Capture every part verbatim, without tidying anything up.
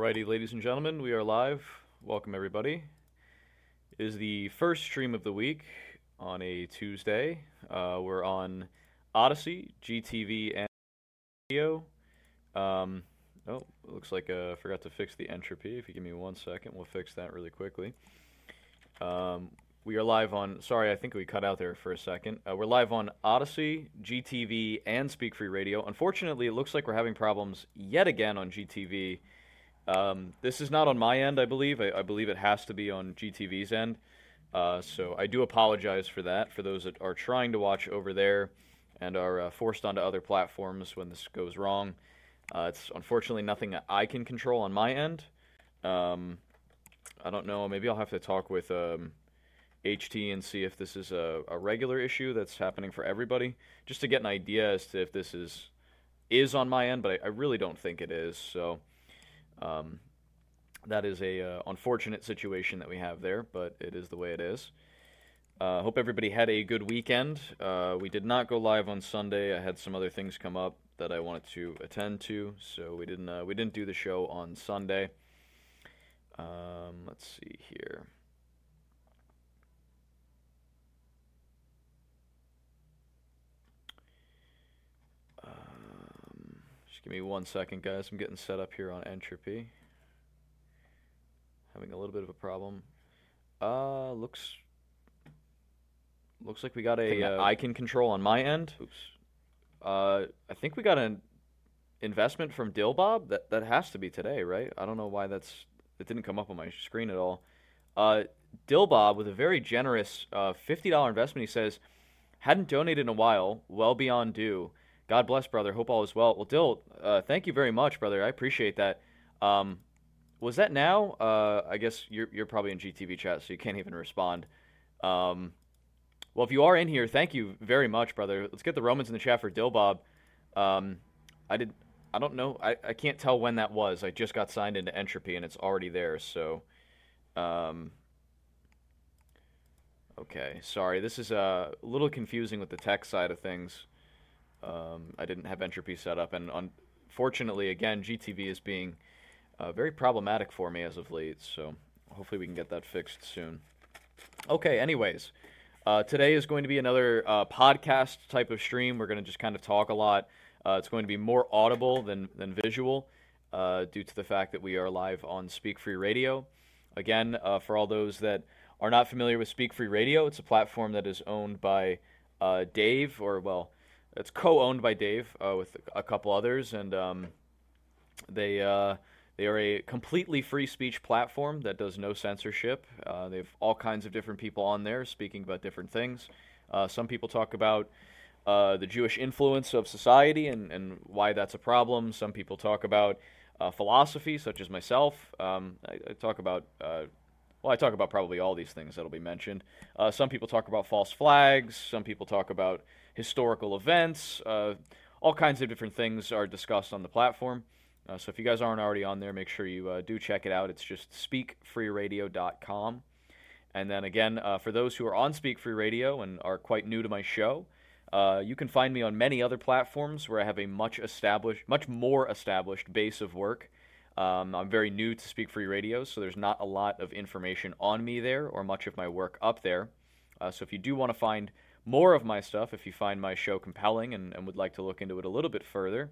Alrighty, ladies and gentlemen, we are live. Welcome, everybody. It is the first stream of the week on a Tuesday. Uh, we're on Odyssey, G T V, and video. Um, oh, it looks like uh, I forgot to fix the entropy. If you give me one second, we'll fix that really quickly. Um, we are live on, sorry, I think we cut out there for a second. Uh, we're live on Odyssey, G T V, and Speak Free Radio. Unfortunately, it looks like we're having problems yet again on G T V. Um, this is not on my end, I believe. I, I believe it has to be on G T V's end. Uh, so I do apologize for that, for those that are trying to watch over there and are uh, forced onto other platforms when this goes wrong. Uh, it's unfortunately nothing that I can control on my end. Um, I don't know. Maybe I'll have to talk with um, H T and see if this is a, a regular issue that's happening for everybody, just to get an idea as to if this is is on my end, but I, I really don't think it is. So um, that is a uh, unfortunate situation that we have there, but it is the way it is. Uh, hope everybody had a good weekend. Uh, we did not go live on Sunday. I had some other things come up that I wanted to attend to, so we didn't uh, we didn't do the show on Sunday. Um, let's see here. Um, just give me one second, guys. I'm getting set up here on Entropy. Having a little bit of a problem. Uh, looks looks like we got a uh, I can control on my end. Oops. Uh, I think we got an investment from Dillbob. That that has to be today, right? I don't know why that's it didn't come up on my screen at all. Uh, Dillbob with a very generous uh, fifty dollars investment. He says, hadn't donated in a while, well beyond due. God bless, brother. Hope all is well. Well, Dill, uh, thank you very much, brother. I appreciate that. Um, was that now? Uh, I guess you're you're probably in G T V chat, so you can't even respond. Um, well, if you are in here, thank you very much, brother. Let's get the Romans in the chat for Dillbob. Um, I did. I don't know. I, I can't tell when that was. I just got signed into Entropy, and it's already there. So, um, okay. Sorry, this is uh, a little confusing with the tech side of things. Um, I didn't have Entropy set up, and unfortunately, again, G T V is being uh, very problematic for me as of late. So, hopefully, we can get that fixed soon. Okay. Anyways, uh, today is going to be another uh, podcast type of stream. We're going to just kind of talk a lot. Uh, it's going to be more audible than, than visual uh, due to the fact that we are live on Speak Free Radio. Again, uh, for all those that are not familiar with Speak Free Radio, it's a platform that is owned by uh, Dave, or, well, it's co-owned by Dave uh, with a couple others, and um, they uh, they are a completely free speech platform that does no censorship. Uh, they have all kinds of different people on there speaking about different things. Uh, some people talk about Uh, the Jewish influence of society and, and why that's a problem. Some people talk about uh, philosophy, such as myself. Um, I, I talk about, uh, well, I talk about probably all these things that'll be mentioned. Uh, some people talk about false flags. Some people talk about historical events. Uh, all kinds of different things are discussed on the platform. Uh, so if you guys aren't already on there, make sure you uh, do check it out. It's just speak free radio dot com. And then again, uh, for those who are on Speak Free Radio and are quite new to my show, Uh, you can find me on many other platforms where I have a much established, much more established base of work. Um, I'm very new to Speak Free Radio, so there's not a lot of information on me there or much of my work up there. Uh, so if you do want to find more of my stuff, if you find my show compelling and, and would like to look into it a little bit further,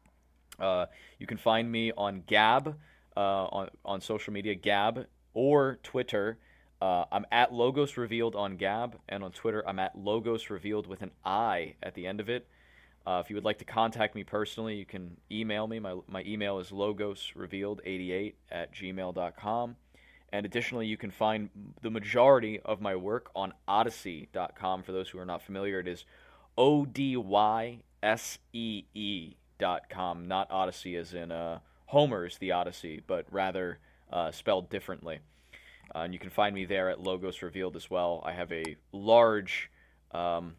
uh, you can find me on Gab, uh, on, on social media, Gab, or Twitter. Uh, I'm at Logos Revealed on Gab, and on Twitter, I'm at Logos Revealed with an I at the end of it. Uh, if you would like to contact me personally, you can email me. My my email is logosrevealed eighty-eight at gmail dot com. And additionally, you can find the majority of my work on odyssey dot com. For those who are not familiar, it is O D Y S E E dot com, not Odyssey as in uh, Homer's The Odyssey, but rather uh, spelled differently. Uh, and you can find me there at Logos Revealed as well. I have a large um,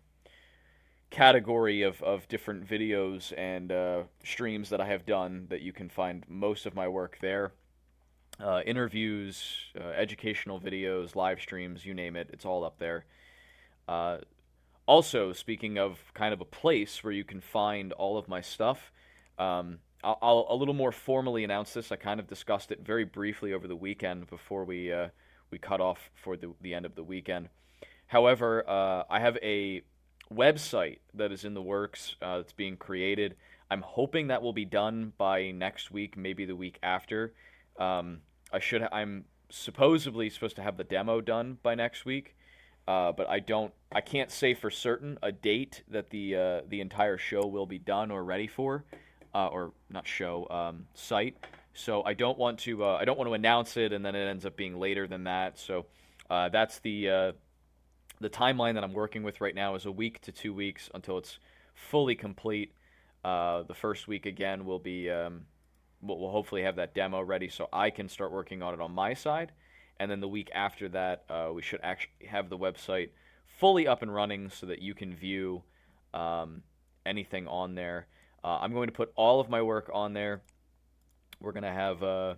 category of, of different videos and uh, streams that I have done that you can find most of my work there. Uh, interviews, uh, educational videos, live streams, you name it, it's all up there. Uh, also, speaking of kind of a place where you can find all of my stuff, um, I'll, I'll a little more formally announce this. I kind of discussed it very briefly over the weekend before we uh, we cut off for the the end of the weekend. However, uh, I have a website that is in the works uh, that's being created. I'm hoping that will be done by next week, maybe the week after. Um, I should. I'm supposedly supposed to have the demo done by next week, uh, but I don't. I can't say for certain a date that the uh, the entire show will be done or ready for, uh, or not show um, site. So I don't want to. Uh, I don't want to announce it and then it ends up being later than that. So uh, that's the uh, the timeline that I'm working with right now is a week to two weeks until it's fully complete. Uh, the first week again will be. Um, We'll, we'll hopefully have that demo ready so I can start working on it on my side. And then the week after that, uh, we should actually have the website fully up and running so that you can view um, anything on there. Uh, I'm going to put all of my work on there. We're going to have uh,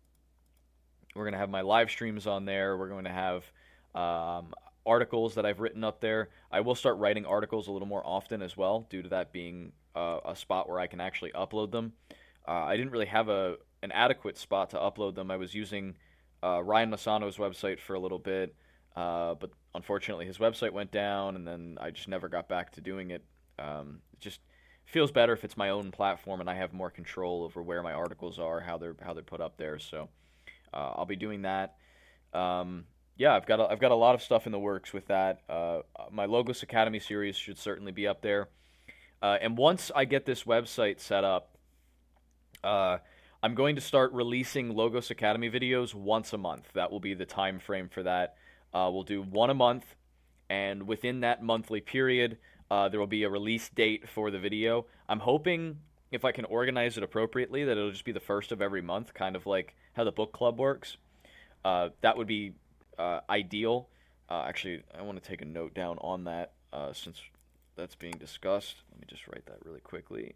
we're going to have my live streams on there. We're going to have um, articles that I've written up there. I will start writing articles a little more often as well, due to that being uh, a spot where I can actually upload them. Uh, I didn't really have a an adequate spot to upload them. I was using uh, Ryan Masano's website for a little bit, uh, but unfortunately his website went down, and then I just never got back to doing it. Um, it just feels better if it's my own platform and I have more control over where my articles are, how they're how they're put up there. So uh, I'll be doing that. Um, yeah, I've got a, I've got a lot of stuff in the works with that. Uh, my Logos Academy series should certainly be up there, uh, and once I get this website set up. Uh, I'm going to start releasing Logos Academy videos once a month. That will be the time frame for that. Uh, we'll do one a month, and within that monthly period, uh, there will be a release date for the video. I'm hoping, if I can organize it appropriately, that it'll just be the first of every month, kind of like how the book club works. Uh, that would be uh, ideal. Uh, actually, I want to take a note down on that uh, since that's being discussed. Let me just write that really quickly.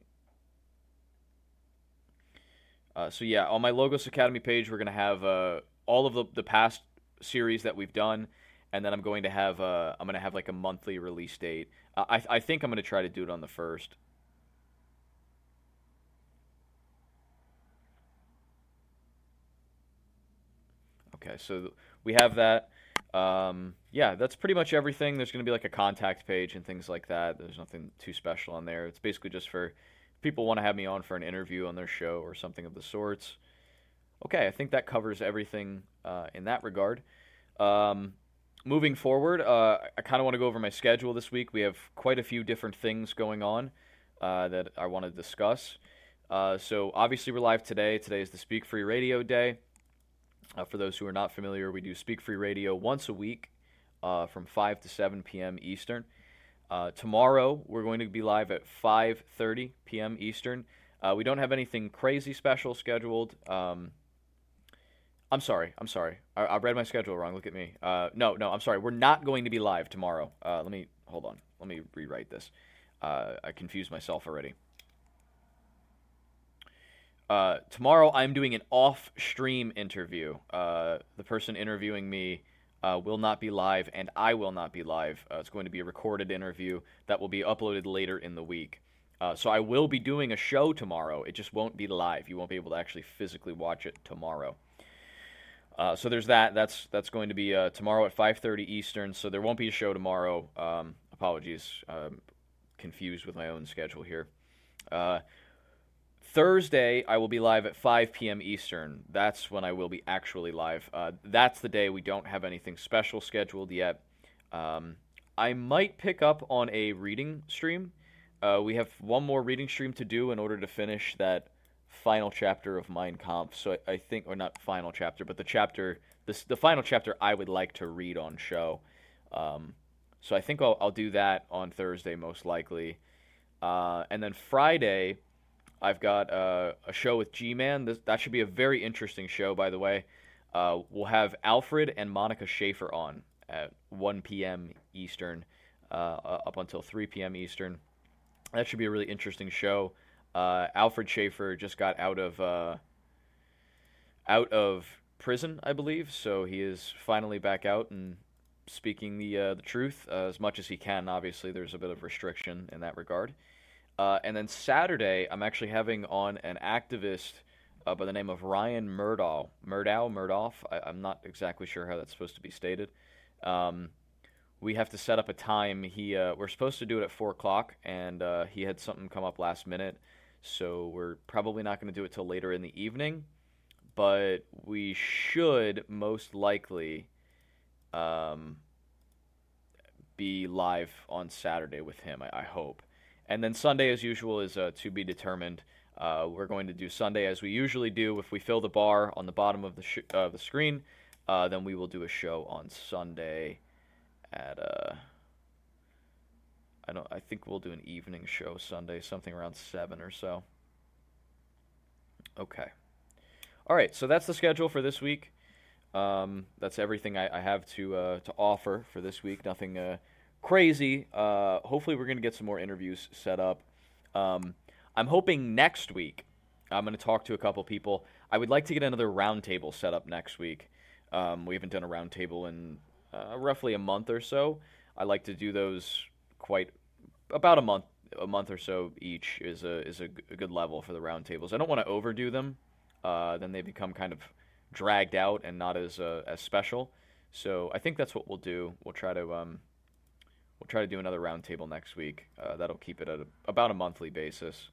Uh, so yeah, on my Logos Academy page, we're going to have uh, all of the, the past series that we've done, and then I'm going to have uh, I'm going to have like a monthly release date. Uh, I I think I'm going to try to do it on the first. Okay, so we have that. Um, yeah, that's pretty much everything. There's going to be like a contact page and things like that. There's nothing too special on there. It's basically just for people want to have me on for an interview on their show or something of the sorts. Okay, I think that covers everything uh, in that regard. Um, moving forward, uh, I kind of want to go over my schedule this week. We have quite a few different things going on uh, that I want to discuss. Uh, so obviously we're live today. Today is the Speak Free Radio Day. Uh, for those who are not familiar, we do Speak Free Radio once a week uh, from five to seven p.m. Eastern. Uh, tomorrow, we're going to be live at five thirty p.m. Eastern. Uh, we don't have anything crazy special scheduled. Um, I'm sorry. I'm sorry. I, I read my schedule wrong. Look at me. Uh, no, no, I'm sorry. We're not going to be live tomorrow. Uh, let me, hold on. Let me rewrite this. Uh, I confused myself already. Uh, tomorrow, I'm doing an off-stream interview. Uh, the person interviewing me Uh, will not be live, and I will not be live. Uh, it's going to be a recorded interview that will be uploaded later in the week. Uh, so I will be doing a show tomorrow. It just won't be live. You won't be able to actually physically watch it tomorrow. Uh, so there's that. That's that's going to be uh, tomorrow at five thirty Eastern. So there won't be a show tomorrow. Um, apologies. I'm confused with my own schedule here. Uh, Thursday, I will be live at five p.m. Eastern. That's when I will be actually live. Uh, that's the day we don't have anything special scheduled yet. Um, I might pick up on a reading stream. Uh, we have one more reading stream to do in order to finish that final chapter of Mein Kampf. So I, I think, or not final chapter, but the chapter, this, the final chapter I would like to read on show. Um, so I think I'll, I'll do that on Thursday most likely. Uh, and then Friday, I've got uh, a show with G-Man. This, that should be a very interesting show, by the way. Uh, we'll have Alfred and Monica Schaefer on at one p.m. Eastern, uh, up until three p.m. Eastern. That should be a really interesting show. Uh, Alfred Schaefer just got out of uh, out of prison, I believe, so he is finally back out and speaking the uh, the truth uh, as much as he can. Obviously, there's a bit of restriction in that regard. Uh, and then Saturday, I'm actually having on an activist uh, by the name of Ryan Murdaugh. Murdaugh, Murdoff. I, I'm not exactly sure how that's supposed to be stated. Um, we have to set up a time. He uh, we're supposed to do it at four o'clock, and uh, he had something come up last minute, so we're probably not going to do it till later in the evening. But we should most likely um, be live on Saturday with him. I, I hope. And then Sunday, as usual, is uh, to be determined. Uh, we're going to do Sunday as we usually do. If we fill the bar on the bottom of the sh- uh, the screen, uh, then we will do a show on Sunday at uh, I don't. I think we'll do an evening show Sunday, something around seven or so. Okay. All right. So that's the schedule for this week. Um, that's everything I, I have to uh, to offer for this week. Nothing uh, crazy. Uh, hopefully, we're going to get some more interviews set up. Um, I'm hoping next week I'm going to talk to a couple people. I would like to get another roundtable set up next week. Um, we haven't done a roundtable in uh, roughly a month or so. I like to do those quite about a month, a month or so each is a is a, a good level for the roundtables. I don't want to overdo them. Uh, then they become kind of dragged out and not as uh, as special. So I think that's what we'll do. We'll try to um, we'll try to do another roundtable next week. Uh, that'll keep it at a, about a monthly basis.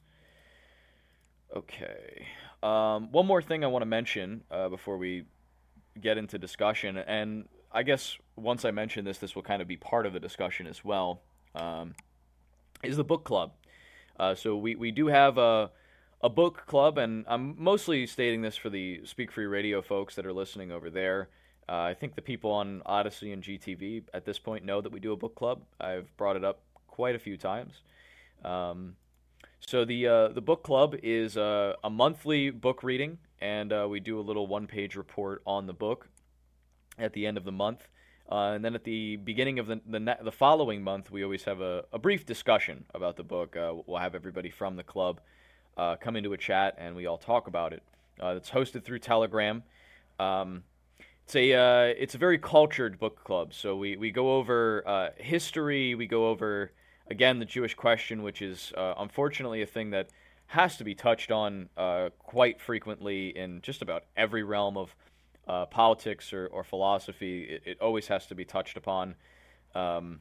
Okay. Um, one more thing I want to mention uh, before we get into discussion, and I guess once I mention this, this will kind of be part of the discussion as well, um, is the book club. Uh, so we, we do have a, a book club, and I'm mostly stating this for the Speak Free Radio folks that are listening over there. Uh, I think the people on Odyssey and G T V at this point know that we do a book club. I've brought it up quite a few times. Um, so the uh, the book club is uh, a monthly book reading, and uh, we do a little one-page report on the book at the end of the month. Uh, and then at the beginning of the the, ne- the following month, we always have a, a brief discussion about the book. Uh, we'll have everybody from the club uh, come into a chat, and we all talk about it. Uh, it's hosted through Telegram. Um, it's a uh, it's a very cultured book club. So we, we go over uh, history. We go over, again, the Jewish question, which is uh, unfortunately a thing that has to be touched on uh, quite frequently in just about every realm of Uh, politics or, or philosophy. It, it always has to be touched upon. Um,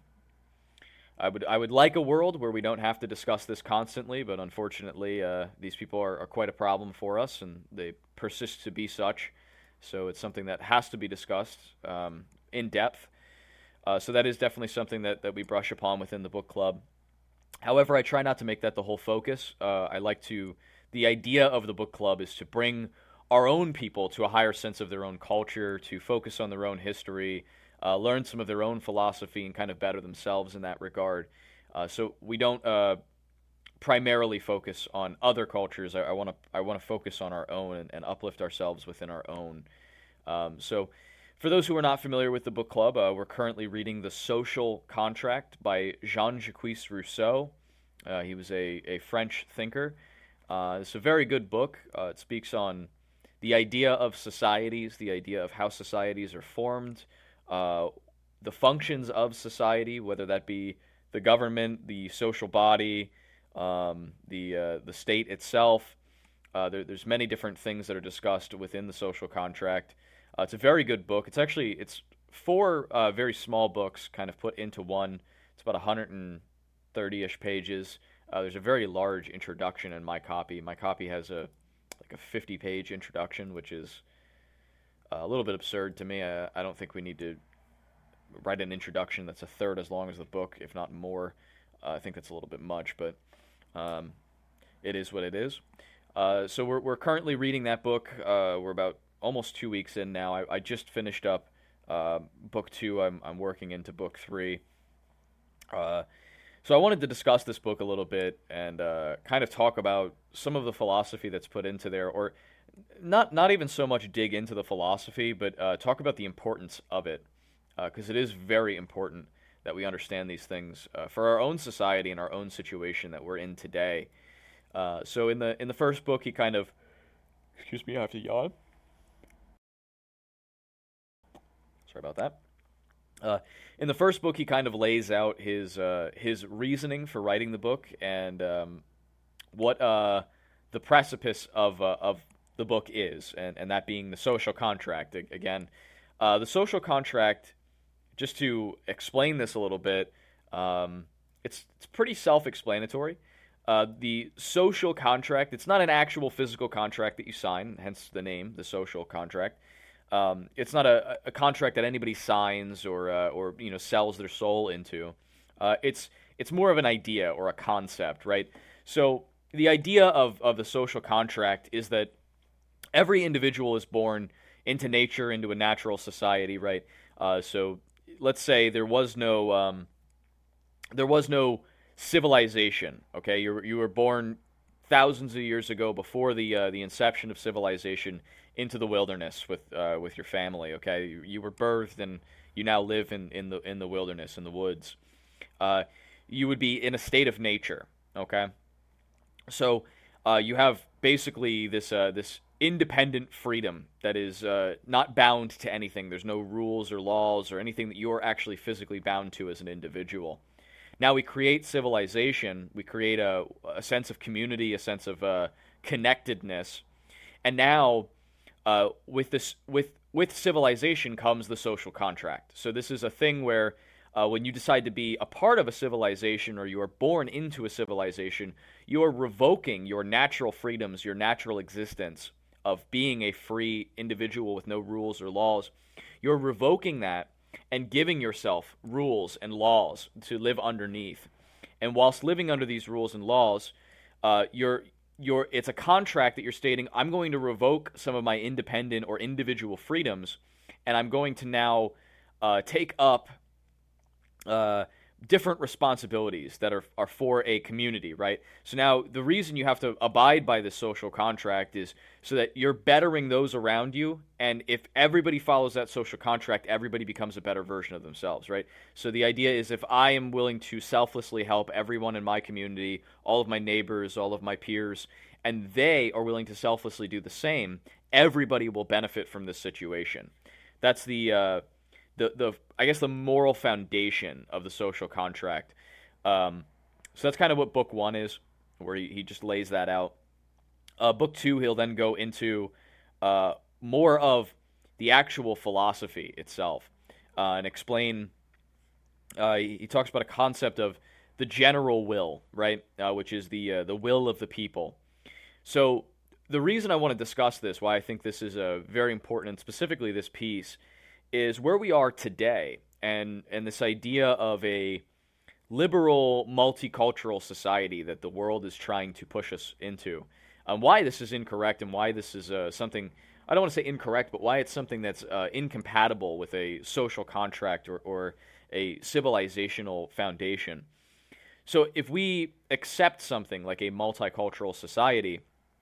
I would I would like a world where we don't have to discuss this constantly, but unfortunately, uh, these people are, are quite a problem for us, and they persist to be such. So it's something that has to be discussed um, in depth. Uh, so that is definitely something that, that we brush upon within the book club. However, I try not to make that the whole focus. Uh, I like to. The idea of the book club is to bring our own people to a higher sense of their own culture, to focus on their own history, uh, learn some of their own philosophy, and kind of better themselves in that regard. Uh, so we don't uh, primarily focus on other cultures. I want to I want to focus on our own and, and uplift ourselves within our own. Um, so for those who are not familiar with the book club, uh, we're currently reading The Social Contract by Jean-Jacques Rousseau. Uh, he was a, a French thinker. Uh, it's a very good book. Uh, it speaks on the idea of societies, the idea of how societies are formed, uh, the functions of society, whether that be the government, the social body, um, the uh, the state itself. Uh, there, there's many different things that are discussed within the social contract. Uh, it's a very good book. It's actually it's four uh, very small books kind of put into one. It's about one hundred thirty-ish pages. Uh, there's a very large introduction in my copy. My copy has a like a fifty-page introduction, which is a little bit absurd to me. I, I don't think we need to write an introduction that's a third as long as the book, if not more. Uh, I think that's a little bit much, but um, it is what it is. Uh, so we're we're currently reading that book. Uh, we're about almost two weeks in now. I, I just finished up uh, book two. I'm I'm working into book three. Uh, So I wanted to discuss this book a little bit and uh, kind of talk about some of the philosophy that's put into there, or not not even so much dig into the philosophy, but uh, talk about the importance of it, because uh, it is very important that we understand these things uh, for our own society and our own situation that we're in today. Uh, so in the in the first book, he kind of, excuse me, I have to yawn. Sorry about that. Uh, in the first book, he kind of lays out his uh, his reasoning for writing the book, and um, what uh, the precipice of uh, of the book is, and, and that being the social contract. Again, uh, the social contract, just to explain this a little bit, um, it's it's pretty self-explanatory. Uh, the social contract, it's not an actual physical contract that you sign, hence the name, the social contract. Um, it's not a, a contract that anybody signs or uh, or you know sells their soul into. Uh, it's it's more of an idea or a concept, right? So the idea of, of the social contract is that every individual is born into nature, into a natural society, right? Uh, so let's say there was no um, there was no civilization. Okay, you were, you were born thousands of years ago, before the uh, the inception of civilization, into the wilderness with uh, with your family. Okay, you, you were birthed and you now live in, in the in the wilderness, in the woods. Uh, you would be in a state of nature. Okay, so uh, you have basically this uh, this independent freedom that is uh, not bound to anything. There's no rules or laws or anything that you're actually physically bound to as an individual. Now we create civilization, we create a, a sense of community, a sense of uh, connectedness, and now uh, with this, with with civilization comes the social contract. So this is a thing where uh, when you decide to be a part of a civilization, or you are born into a civilization, you are revoking your natural freedoms, your natural existence of being a free individual with no rules or laws. You're revoking that and giving yourself rules and laws to live underneath. And whilst living under these rules and laws, uh, you're, you're, it's a contract that you're stating, I'm going to revoke some of my independent or individual freedoms, and I'm going to now uh, take up uh, different responsibilities that are, are for a community, right? So now the reason you have to abide by this social contract is so that you're bettering those around you, and if everybody follows that social contract, everybody becomes a better version of themselves, right? So the idea is, if I am willing to selflessly help everyone in my community, all of my neighbors, all of my peers, and they are willing to selflessly do the same, everybody will benefit from this situation. That's the uh, the the I guess the moral foundation of the social contract. Um, so that's kind of what book one is, where he, he just lays that out. Uh, book two, he'll then go into uh, more of the actual philosophy itself uh, and explain. Uh, he, he talks about a concept of the general will, right, uh, which is the uh, the will of the people. So the reason I want to discuss this, why I think this is uh, very important, and specifically this piece, is where we are today, and and this idea of a liberal, multicultural society that the world is trying to push us into. Um, why this is incorrect, and why this is uh, something, I don't want to say incorrect, but why it's something that's uh, incompatible with a social contract or, or a civilizational foundation. So if we accept something like a multicultural society,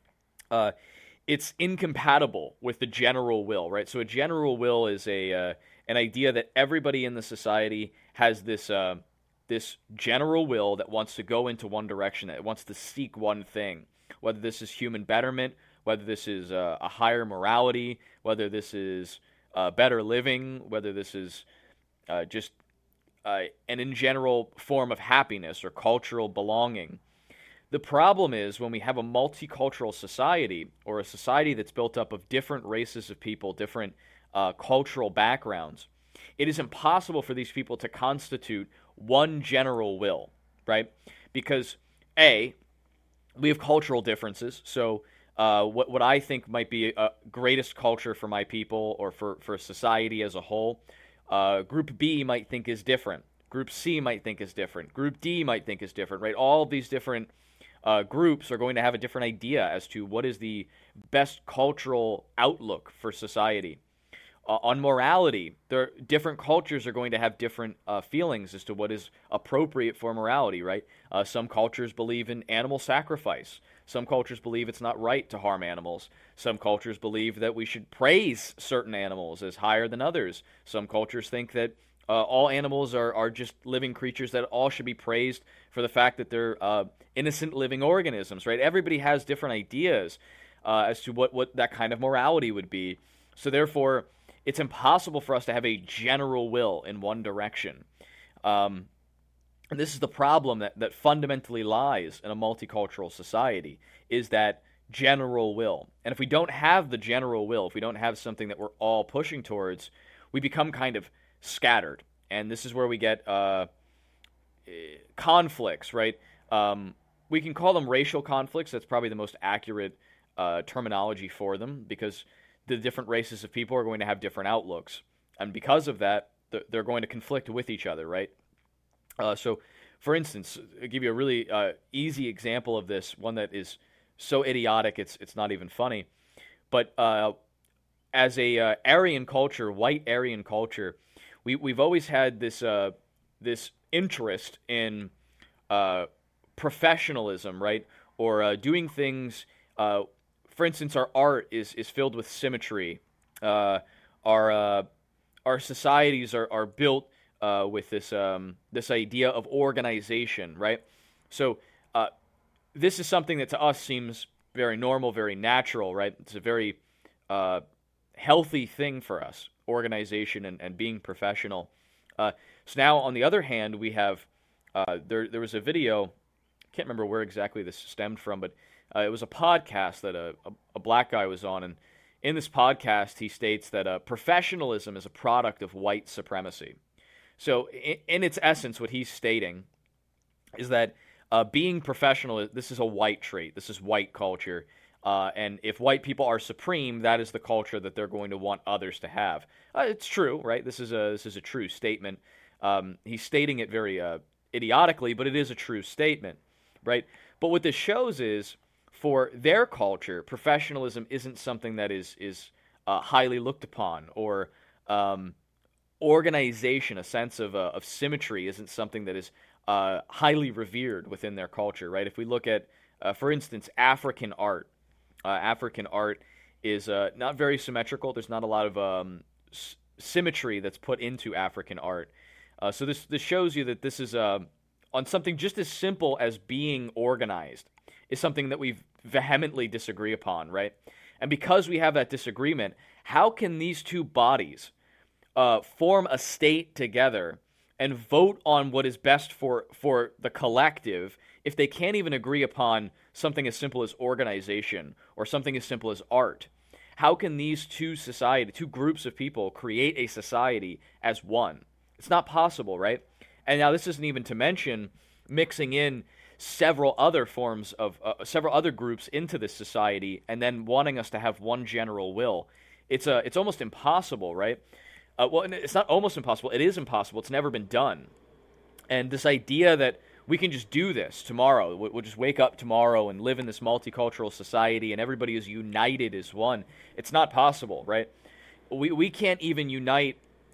uh, it's incompatible with the general will, right? So a general will is a uh, an idea that everybody in the society has this uh, this general will that wants to go into one direction, that wants to seek one thing, whether this is human betterment, whether this is uh, a higher morality, whether this is uh, better living, whether this is uh, just uh, an in general form of happiness or cultural belonging. The problem is when we have a multicultural society, or a society that's built up of different races of people, different uh, cultural backgrounds, it is impossible for these people to constitute one general will, right? Because, A, we have cultural differences. So uh, what, what I think might be a greatest culture for my people, or for, for society as a whole, uh, Group B might think is different. Group C might think is different. Group D might think is different, right? All of these different Uh, groups are going to have a different idea as to what is the best cultural outlook for society. Uh, on morality, there different cultures are going to have different uh, feelings as to what is appropriate for morality, right? Uh, some cultures believe in animal sacrifice. Some cultures believe it's not right to harm animals. Some cultures believe that we should praise certain animals as higher than others. Some cultures think that Uh, all animals are, are just living creatures that all should be praised for the fact that they're uh, innocent living organisms, right? Everybody has different ideas uh, as to what, what that kind of morality would be. So therefore, it's impossible for us to have a general will in one direction. Um, And this is the problem that, that fundamentally lies in a multicultural society, is that general will. And if we don't have the general will, if we don't have something that we're all pushing towards, we become kind of scattered. And this is where we get uh, conflicts, right? Um, we can call them racial conflicts. That's probably the most accurate uh, terminology for them, because the different races of people are going to have different outlooks. And because of that, they're going to conflict with each other, right? Uh, so, for instance, I'll give you a really uh, easy example of this, one that is so idiotic it's it's not even funny. But uh, as a uh, Aryan culture, white Aryan culture, we we've always had this uh, this interest in uh, professionalism, right? Or uh, doing things. Uh, for instance, our art is is filled with symmetry. Uh, our uh, our societies are are built Uh, with this um, this idea of organization, right? So uh, this is something that to us seems very normal, very natural, right? It's a very uh, healthy thing for us, organization and, and being professional. Uh, so now, on the other hand, we have uh, there. There was a video. Can't remember where exactly this stemmed from, but uh, it was a podcast that a, a, a black guy was on, and in this podcast, he states that uh, professionalism is a product of white supremacy. So, in, in its essence, what he's stating is that uh, being professional, this is a white trait. This is white culture. Uh, and if white people are supreme, that is the culture that they're going to want others to have. Uh, it's true, right? This is a this is a true statement. Um, he's stating it very uh, idiotically, but it is a true statement, right? But what this shows is, for their culture, professionalism isn't something that is is uh, highly looked upon, or um, organization, a sense of uh, of symmetry, isn't something that is uh, highly revered within their culture, right? If we look at, uh, for instance, African art, uh, African art is uh, not very symmetrical. There's not a lot of um, s- symmetry that's put into African art. Uh, so this this shows you that this is uh, on something just as simple as being organized, is something that we vehemently disagree upon, right? And because we have that disagreement, how can these two bodies uh, form a state together and vote on what is best for, for the collective if they can't even agree upon something as simple as organization or something as simple as art? How can these two society, two groups of people create a society as one? It's not possible, right? And now this isn't even to mention mixing in several other forms of, uh, several other groups into this society and then wanting us to have one general will. It's a, it's almost impossible, right? Uh, well, it's not almost impossible. It is impossible. It's never been done. And this idea that we can just do this tomorrow, we'll just wake up tomorrow and live in this multicultural society and everybody is united as one, it's not possible, right? We we can't even unite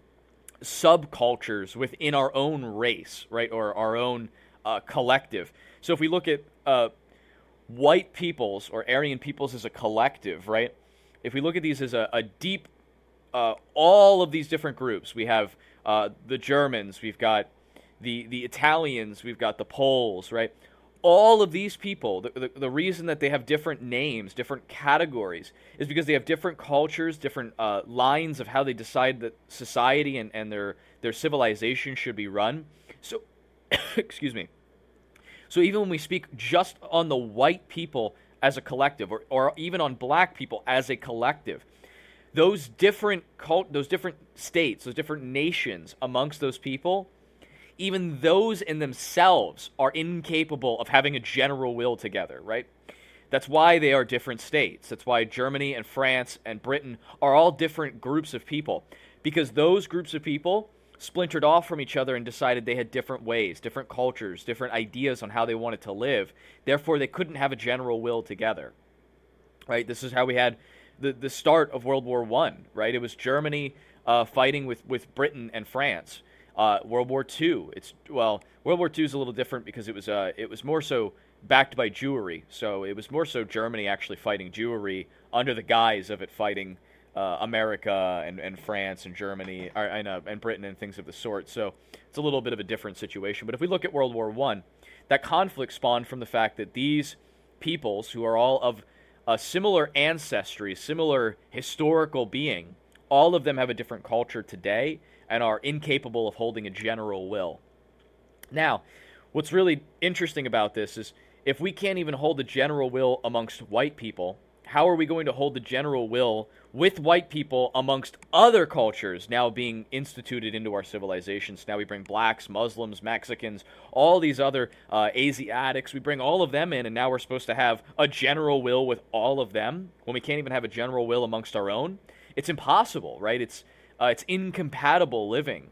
subcultures within our own race, right, or our own uh, collective. So if we look at uh, white peoples or Aryan peoples as a collective, right, if we look at these as a, a deep, uh, all of these different groups, we have uh, the Germans, we've got the the Italians, we've got the Poles, right? All of these people, the, the, the reason that they have different names, different categories, is because they have different cultures, different uh, lines of how they decide that society and, and their, their civilization should be run. So, excuse me. So even when we speak just on the white people as a collective, or, or even on black people as a collective, those different cult, those different states, those different nations amongst those people, even those in themselves are incapable of having a general will together, right? That's why they are different states. That's why Germany and France and Britain are all different groups of people, because those groups of people splintered off from each other and decided they had different ways, different cultures, different ideas on how they wanted to live. Therefore, they couldn't have a general will together, right? This is how we had the, the start of World War One, right? It was Germany uh, fighting with, with Britain and France. Uh, World War Two, it's well, World War Two is a little different because it was uh, it was more so backed by Jewry. So it was more so Germany actually fighting Jewry under the guise of it fighting uh, America and, and France and Germany or, and, uh, and Britain and things of the sort. So it's a little bit of a different situation. But if we look at World War One, that conflict spawned from the fact that these peoples, who are all of a similar ancestry, similar historical being, all of them have a different culture today and are incapable of holding a general will. Now, what's really interesting about this is if we can't even hold the general will amongst white people, how are we going to hold the general will with white people amongst other cultures now being instituted into our civilizations? Now we bring blacks, Muslims, Mexicans, all these other uh, Asiatics. We bring all of them in, and now we're supposed to have a general will with all of them when we can't even have a general will amongst our own. It's impossible, right? It's uh, it's incompatible living.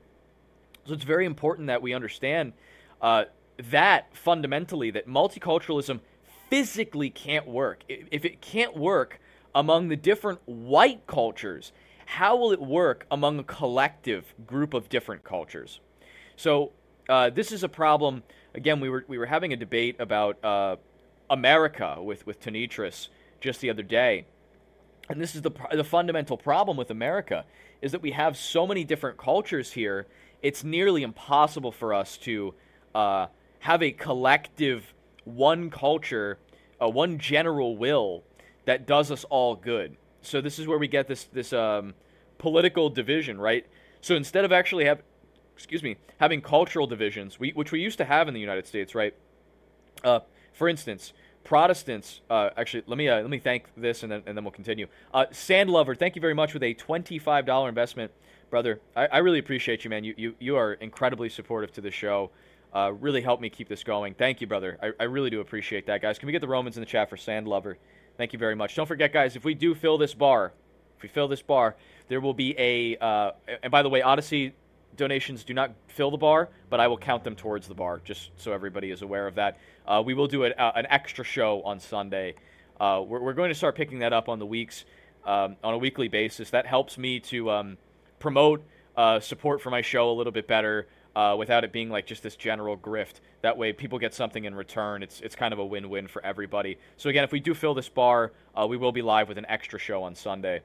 So it's very important that we understand uh, that fundamentally, that multiculturalism physically can't work. If it can't work among the different white cultures, how will it work among a collective group of different cultures? So uh, this is a problem. Again, we were we were having a debate about uh, America with with Tanitris just the other day, and this is the the fundamental problem with America is that we have so many different cultures here. It's nearly impossible for us to uh, have a collective one culture, uh, one general will that does us all good. So this is where we get this this um, political division, right? So instead of actually have, excuse me, having cultural divisions, we, which we used to have in the United States, right? Uh, for instance, Protestants. Uh, actually, let me uh, let me thank this, and then and then we'll continue. Uh, Sandlover, thank you very much with a twenty-five dollar investment, brother. I, I really appreciate you, man. You you you are incredibly supportive to the show. Uh, really helped me keep this going. Thank you, brother. I, I really do appreciate that, guys. Can we get the Romans in the chat for Sandlover? Thank you very much. Don't forget, guys, if we do fill this bar, if we fill this bar, there will be a, uh, and by the way, Odyssey donations do not fill the bar, but I will count them towards the bar, just so everybody is aware of that. Uh, we will do a, uh, an extra show on Sunday. Uh, we're, we're going to start picking that up on the weeks, um, on a weekly basis. That helps me to um, promote uh, support for my show a little bit better, Uh, without it being like just this general grift. That way people get something in return. It's it's kind of a win-win for everybody. So again, if we do fill this bar, uh, we will be live with an extra show on Sunday.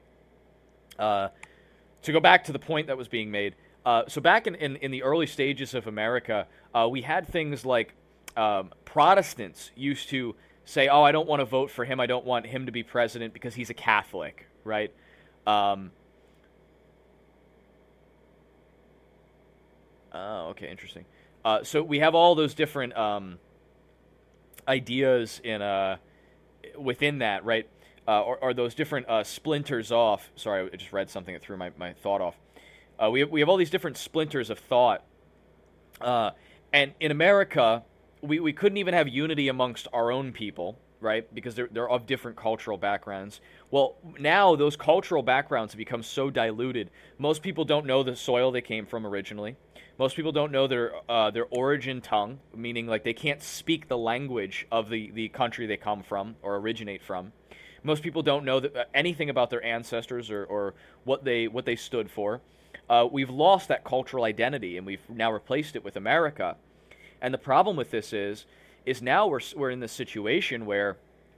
Uh, to go back to the point that was being made, uh, so back in, in, in the early stages of America, uh, we had things like um, Protestants used to say, oh, I don't want to vote for him, I don't want him to be president because he's a Catholic, right? Um Oh, okay, interesting. Uh, so we have all those different um, ideas in uh, within that, right? Uh, or, or those different uh, splinters off. Sorry, I just read something that threw my, my thought off. Uh, we have, we have all these different splinters of thought. Uh, and in America, we, we couldn't even have unity amongst our own people, right? Because they're, they're of different cultural backgrounds. Well, now those cultural backgrounds have become so diluted. Most people don't know the soil they came from originally. Most people don't know their uh, their origin tongue, meaning like they can't speak the language of the, the country they come from or originate from. Most people don't know that, uh, anything about their ancestors or, or what they what they stood for. Uh, we've lost that cultural identity, and we've now replaced it with America. And the problem with this is, is now we're we're in this situation where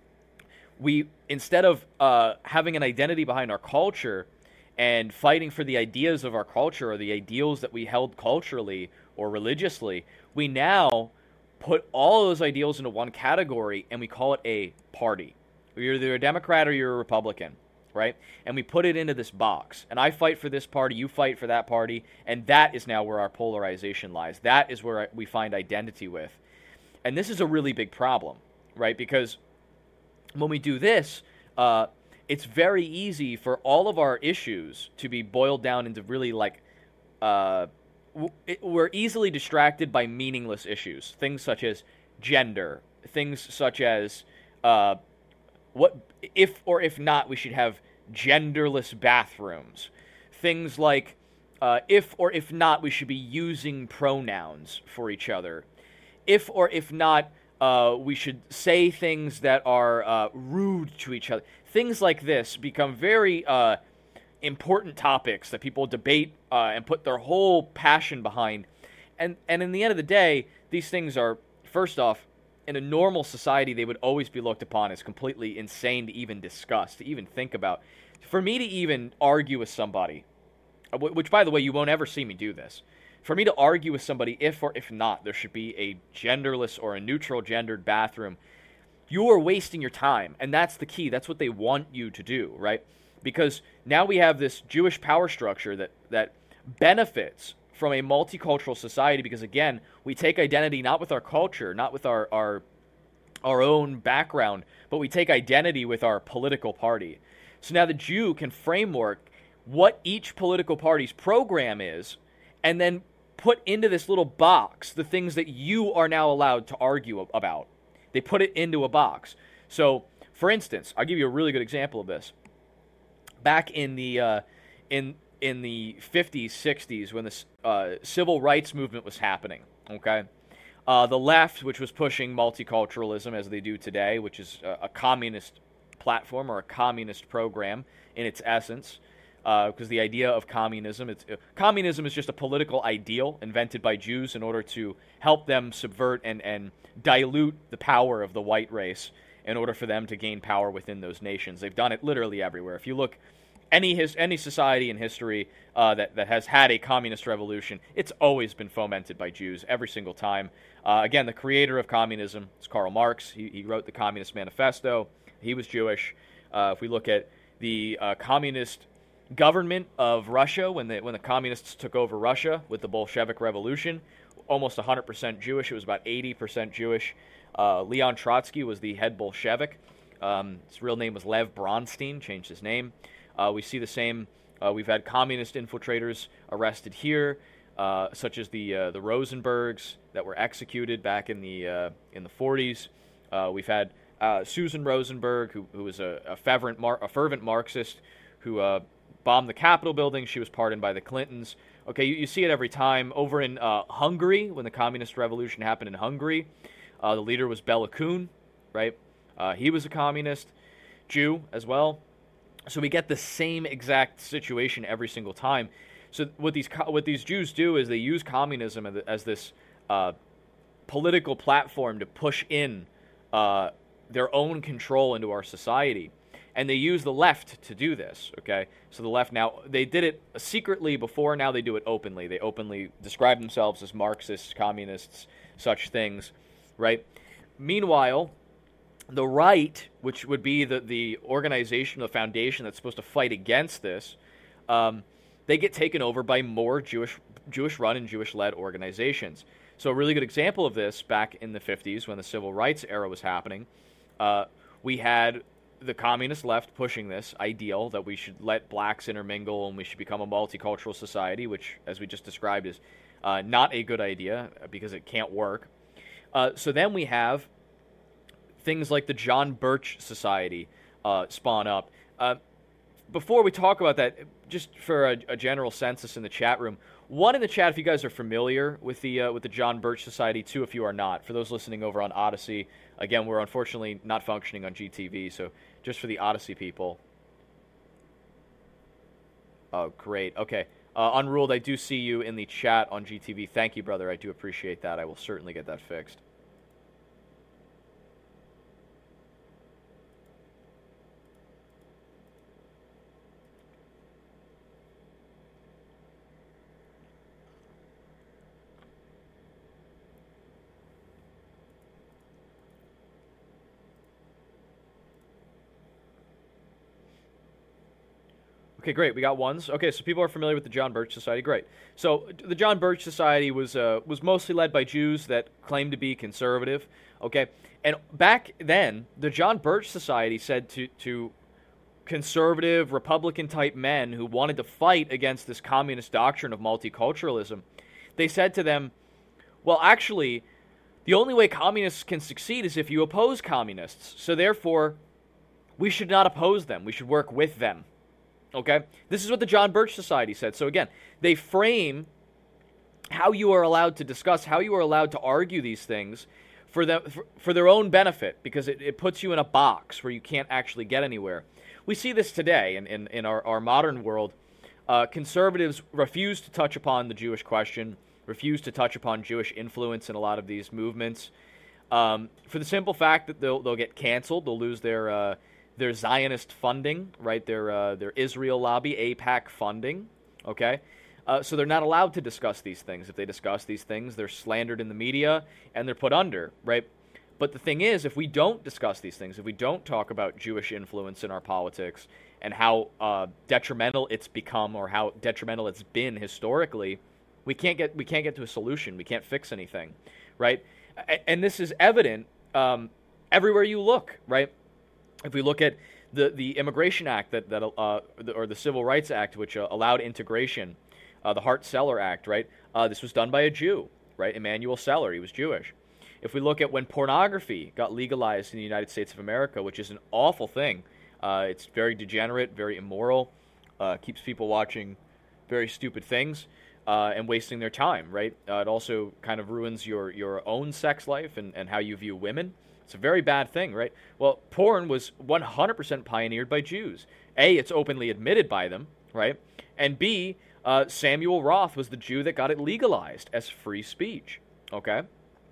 we, instead of uh, having an identity behind our culture and fighting for the ideas of our culture or the ideals that we held culturally or religiously, we now put all those ideals into one category and we call it a party. You're either a Democrat or you're a Republican, right? And we put it into this box. And I fight for this party, you fight for that party, and that is now where our polarization lies. That is where we find identity with. And this is a really big problem, right? Because when we do this, uh, it's very easy for all of our issues to be boiled down into really like, uh, w- it, we're easily distracted by meaningless issues. Things such as gender, things such as uh, what if or if not we should have genderless bathrooms. Things like uh, if or if not we should be using pronouns for each other. If or if not uh, we should say things that are uh, rude to each other. Things like this become very uh, important topics that people debate uh, and put their whole passion behind. And and in the end of the day, these things are, first off, in a normal society, they would always be looked upon as completely insane to even discuss, to even think about. For me to even argue with somebody, which, by the way, you won't ever see me do this. For me to argue with somebody if or if not there should be a genderless or a neutral gendered bathroom, you are wasting your time. And that's the key. That's what they want you to do, right? Because now we have this Jewish power structure that, that benefits from a multicultural society because, again, we take identity not with our culture, not with our, our, our own background, but we take identity with our political party. So now the Jew can framework what each political party's program is and then put into this little box the things that you are now allowed to argue about. They put it into a box. So, for instance, I'll give you a really good example of this. Back in the uh, in in the fifties, sixties, when the uh, civil rights movement was happening, okay, uh, the left, which was pushing multiculturalism as they do today, which is a, a communist platform or a communist program in its essence, because uh, the idea of communism, it's, uh, communism is just a political ideal invented by Jews in order to help them subvert and, and dilute the power of the white race in order for them to gain power within those nations. They've done it literally everywhere. If you look any his, any society in history uh, that, that has had a communist revolution, it's always been fomented by Jews every single time. Uh, again, the creator of communism is Karl Marx. He, he wrote the Communist Manifesto. He was Jewish. Uh, if we look at the uh, communist government of Russia, when the, when the communists took over Russia with the Bolshevik Revolution, almost one hundred percent Jewish. It was about eighty percent Jewish. Uh, Leon Trotsky was the head Bolshevik. Um, his real name was Lev Bronstein, changed his name. Uh, we see the same. Uh, we've had communist infiltrators arrested here, uh, such as the uh, the Rosenbergs that were executed back in the uh, in the forties. Uh, we've had uh, Susan Rosenberg, who who was a, a fervent Mar- a fervent Marxist, who uh, bombed the Capitol building. She was pardoned by the Clintons. Okay, you, you see it every time. Over in uh, Hungary, when the communist revolution happened in Hungary, uh, the leader was Bela Kun, right? Uh, he was a communist, Jew as well. So we get the same exact situation every single time. So what these what these Jews do is they use communism as, as this uh, political platform to push in uh, their own control into our society. And they use the left to do this, okay? So the left now, they did it secretly before, now they do it openly. They openly describe themselves as Marxists, communists, such things, right? Meanwhile, the right, which would be the, the organization, the foundation that's supposed to fight against this, um, they get taken over by more Jewish, Jewish-run and Jewish-led organizations. So a really good example of this, back in the fifties, when the civil rights era was happening, uh, we had the communist left pushing this ideal that we should let blacks intermingle and we should become a multicultural society, which, as we just described, is uh, not a good idea because it can't work. Uh, so then we have things like the John Birch Society uh, spawn up. Uh, before we talk about that, just for a, a general census in the chat room, one in the chat if you guys are familiar with the uh, with the John Birch Society, two if you are not. For those listening over on Odyssey, again, we're unfortunately not functioning on G T V, so just for the Odyssey people. Oh, great. Okay. Uh, Unruled, I do see you in the chat on G T V. Thank you, brother. I do appreciate that. I will certainly get that fixed. Okay, great. We got ones. Okay, so people are familiar with the John Birch Society. Great. So the John Birch Society was uh, was mostly led by Jews that claimed to be conservative. Okay, and back then, the John Birch Society said to to conservative Republican type men who wanted to fight against this communist doctrine of multiculturalism, they said to them, "Well, actually, the only way communists can succeed is if you oppose communists. So therefore, we should not oppose them. We should work with them." Okay, this is what the John Birch Society said. So again, they frame how you are allowed to discuss, how you are allowed to argue these things for them for, for their own benefit, because it, it puts you in a box where you can't actually get anywhere. We see this today in, in, in our, our modern world. Uh, conservatives refuse to touch upon the Jewish question, refuse to touch upon Jewish influence in a lot of these movements, um, for the simple fact that they'll, they'll get canceled, they'll lose their... Uh, their Zionist funding, right? Their uh, their Israel lobby, AIPAC funding, okay? Uh, so they're not allowed to discuss these things. If they discuss these things, they're slandered in the media and they're put under, right? But the thing is, if we don't discuss these things, if we don't talk about Jewish influence in our politics and how uh, detrimental it's become or how detrimental it's been historically, We can't get we can't get to a solution. We can't fix anything, right? And this is evident um, everywhere you look, right? If we look at the the Immigration Act that that uh, or the Civil Rights Act, which uh, allowed integration, uh, the Hart-Celler Act, right? Uh, this was done by a Jew, right? Emmanuel Celler, he was Jewish. If we look at when pornography got legalized in the United States of America, which is an awful thing, uh, it's very degenerate, very immoral, uh, keeps people watching very stupid things. Uh, and wasting their time, right? Uh, it also kind of ruins your, your own sex life and, and how you view women. It's a very bad thing, right? Well, porn was one hundred percent pioneered by Jews. A, it's openly admitted by them, right? And B, uh, Samuel Roth was the Jew that got it legalized as free speech, okay?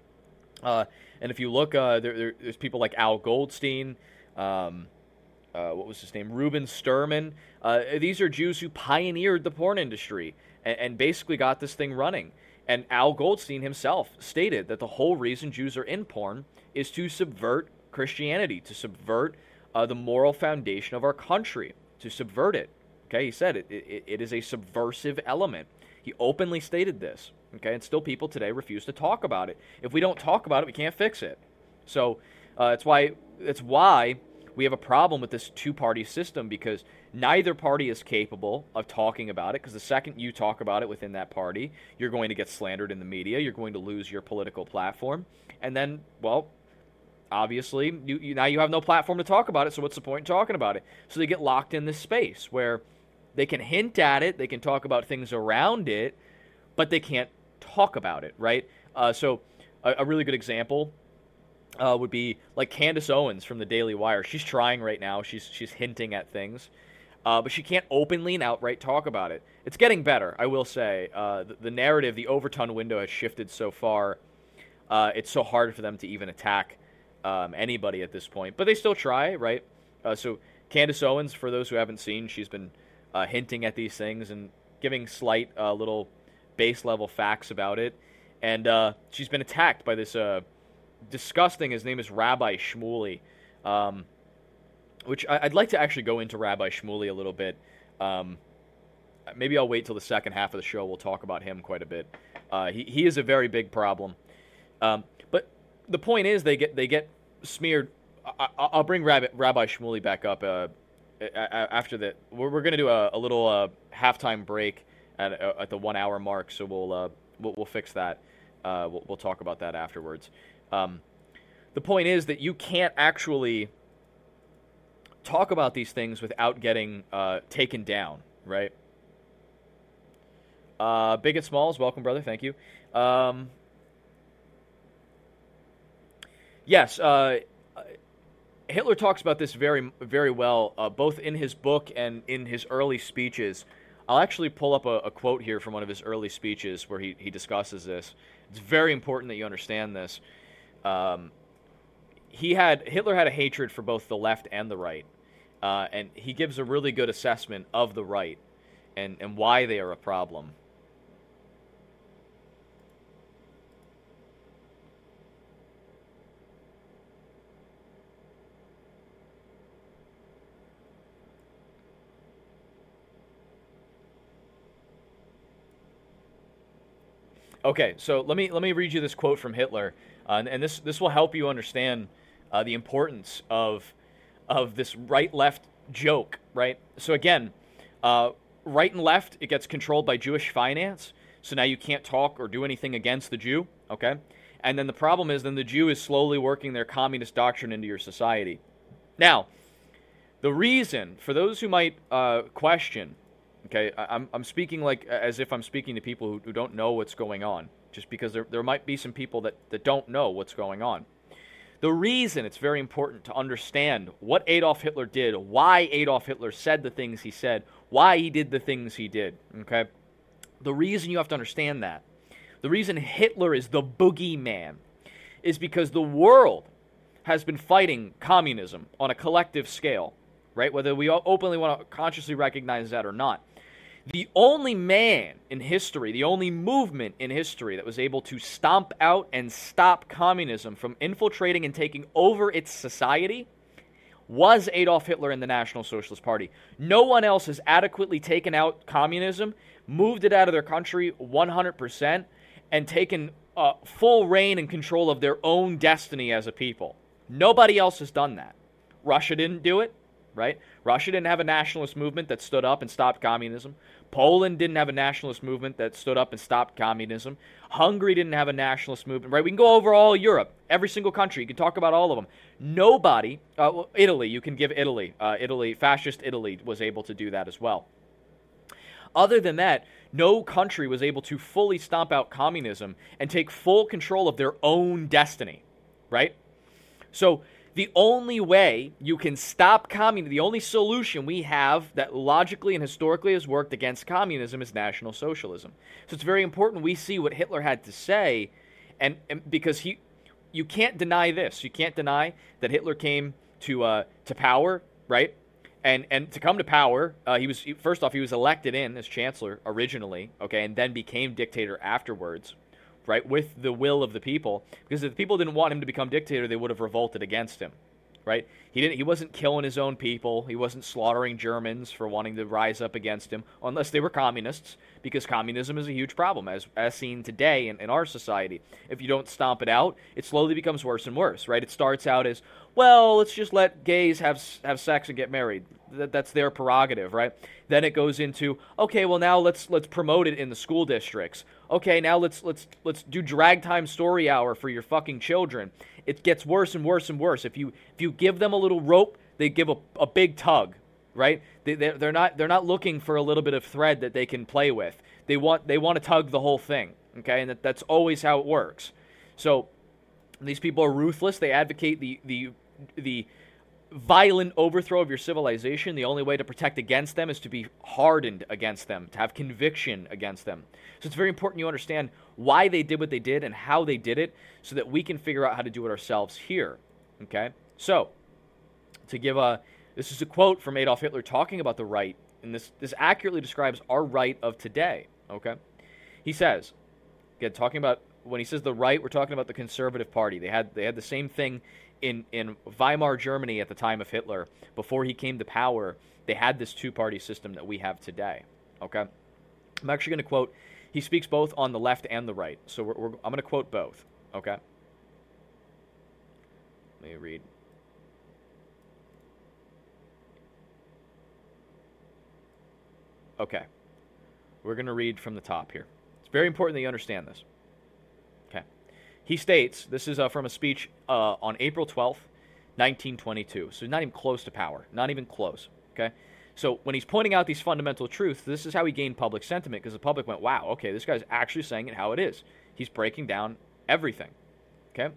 Uh, and if you look, uh, there, there, there's people like Al Goldstein, um, uh, what was his name? Reuben Sturman. Uh, these are Jews who pioneered the porn industry and, and basically got this thing running. And Al Goldstein himself stated that the whole reason Jews are in porn is to subvert Christianity, to subvert uh, the moral foundation of our country, to subvert it. Okay, he said it, it, it is a subversive element. He openly stated this. Okay, and still people today refuse to talk about it. If we don't talk about it, we can't fix it. So uh, it's why it's why we have a problem with this two-party system, because neither party is capable of talking about it, because the second you talk about it within that party, you're going to get slandered in the media, you're going to lose your political platform, and then, well, obviously, you, you, now you have no platform to talk about it, so what's the point in talking about it? So they get locked in this space where they can hint at it, they can talk about things around it, but they can't talk about it, right? Uh, so a, a really good example Uh, would be like Candace Owens from the Daily Wire. She's trying right now. She's she's hinting at things, uh, but she can't openly and outright talk about it. It's getting better, I will say. Uh, the, the narrative, the Overton window has shifted so far. Uh, it's so hard for them to even attack um, anybody at this point, but they still try, right? Uh, so Candace Owens, for those who haven't seen, she's been uh, hinting at these things and giving slight uh, little base level facts about it, and uh, she's been attacked by this Uh, disgusting. His name is Rabbi Shmuley, um, which I, I'd like to actually go into Rabbi Shmuley a little bit. Um, maybe I'll wait till the second half of the show. We'll talk about him quite a bit. Uh, he he is a very big problem. Um, but the point is, they get they get smeared. I, I'll bring Rabbi, Rabbi Shmuley back up uh, after that. We're, we're going to do a, a little uh, halftime break at at the one hour mark, so we'll uh, we'll, we'll fix that. Uh, we'll, we'll talk about that afterwards. Um, the point is that you can't actually talk about these things without getting uh, taken down, right? Uh, Big at Smalls, welcome, brother. Thank you. Um, yes, uh, Hitler talks about this very, very well, uh, both in his book and in his early speeches. I'll actually pull up a, a quote here from one of his early speeches where he, he discusses this. It's very important that you understand this. Um, he had Hitler had a hatred for both the left and the right, uh, and he gives a really good assessment of the right and, and why they are a problem. Okay, so let me let me read you this quote from Hitler, uh, and, and this this will help you understand uh, the importance of of this right-left joke, right? So again, uh, right and left, it gets controlled by Jewish finance, so now you can't talk or do anything against the Jew, okay? And then the problem is then the Jew is slowly working their communist doctrine into your society. Now, the reason, for those who might uh, question, okay, I'm I'm speaking like as if I'm speaking to people who, who don't know what's going on, just because there there might be some people that, that don't know what's going on. The reason it's very important to understand what Adolf Hitler did, why Adolf Hitler said the things he said, why he did the things he did, okay? The reason you have to understand that, the reason Hitler is the boogeyman, is because the world has been fighting communism on a collective scale, right? Whether we openly want to consciously recognize that or not. The only man in history, the only movement in history that was able to stomp out and stop communism from infiltrating and taking over its society was Adolf Hitler and the National Socialist Party. No one else has adequately taken out communism, moved it out of their country one hundred percent, and taken uh, full reign and control of their own destiny as a people. Nobody else has done that. Russia didn't do it, right? Russia didn't have a nationalist movement that stood up and stopped communism. Poland didn't have a nationalist movement that stood up and stopped communism. Hungary didn't have a nationalist movement, right? We can go over all Europe, every single country. You can talk about all of them. Nobody, uh, well, Italy, you can give Italy. Uh, Italy, fascist Italy was able to do that as well. Other than that, no country was able to fully stomp out communism and take full control of their own destiny, right? So the only way you can stop communism, the only solution we have that logically and historically has worked against communism is National Socialism. So it's very important we see what Hitler had to say, and, and because he, you can't deny this. You can't deny that Hitler came to uh, to power, right? And and to come to power, uh, he was first off he was elected in as chancellor originally, okay, and then became dictator afterwards, right, with the will of the people. Because if the people didn't want him to become dictator, they would have revolted against him, right? He didn't. He wasn't killing his own people. He wasn't slaughtering Germans for wanting to rise up against him, unless they were communists, because communism is a huge problem, as as seen today in, in our society. If you don't stomp it out, it slowly becomes worse and worse, right? It starts out as, well, let's just let gays have have sex and get married. That, that's their prerogative, right? Then it goes into, okay, well now let's let's promote it in the school districts. Okay, now let's let's let's do drag time story hour for your fucking children. It gets worse and worse and worse. If you if you give them a little rope, they give a, a big tug, right? They they're, they're not they're not looking for a little bit of thread that they can play with. They want they want to tug the whole thing, okay? And that, that's always how it works. So these people are ruthless. They advocate the the the violent overthrow of your civilization. The only way to protect against them is to be hardened against them, to have conviction against them. So it's very important you understand why they did what they did and how they did it, so that we can figure out how to do it ourselves here. Okay? So, to give a, this is a quote from Adolf Hitler talking about the right, and this, this accurately describes our right of today. Okay? He says, again, talking about, when he says the right, we're talking about the Conservative Party. They had they had the same thing in, in Weimar Germany at the time of Hitler. Before he came to power, they had this two-party system that we have today. Okay? I'm actually going to quote, he speaks both on the left and the right. So we're, we're, I'm going to quote both. Okay? Let me read. Okay. We're going to read from the top here. It's very important that you understand this. Okay. He states, this is uh, from a speech uh, on April twelfth, nineteen twenty-two. So not even close to power. Not even close. Okay? So when he's pointing out these fundamental truths, this is how he gained public sentiment, because the public went, wow, okay, this guy's actually saying it how it is. He's breaking down everything. Okay?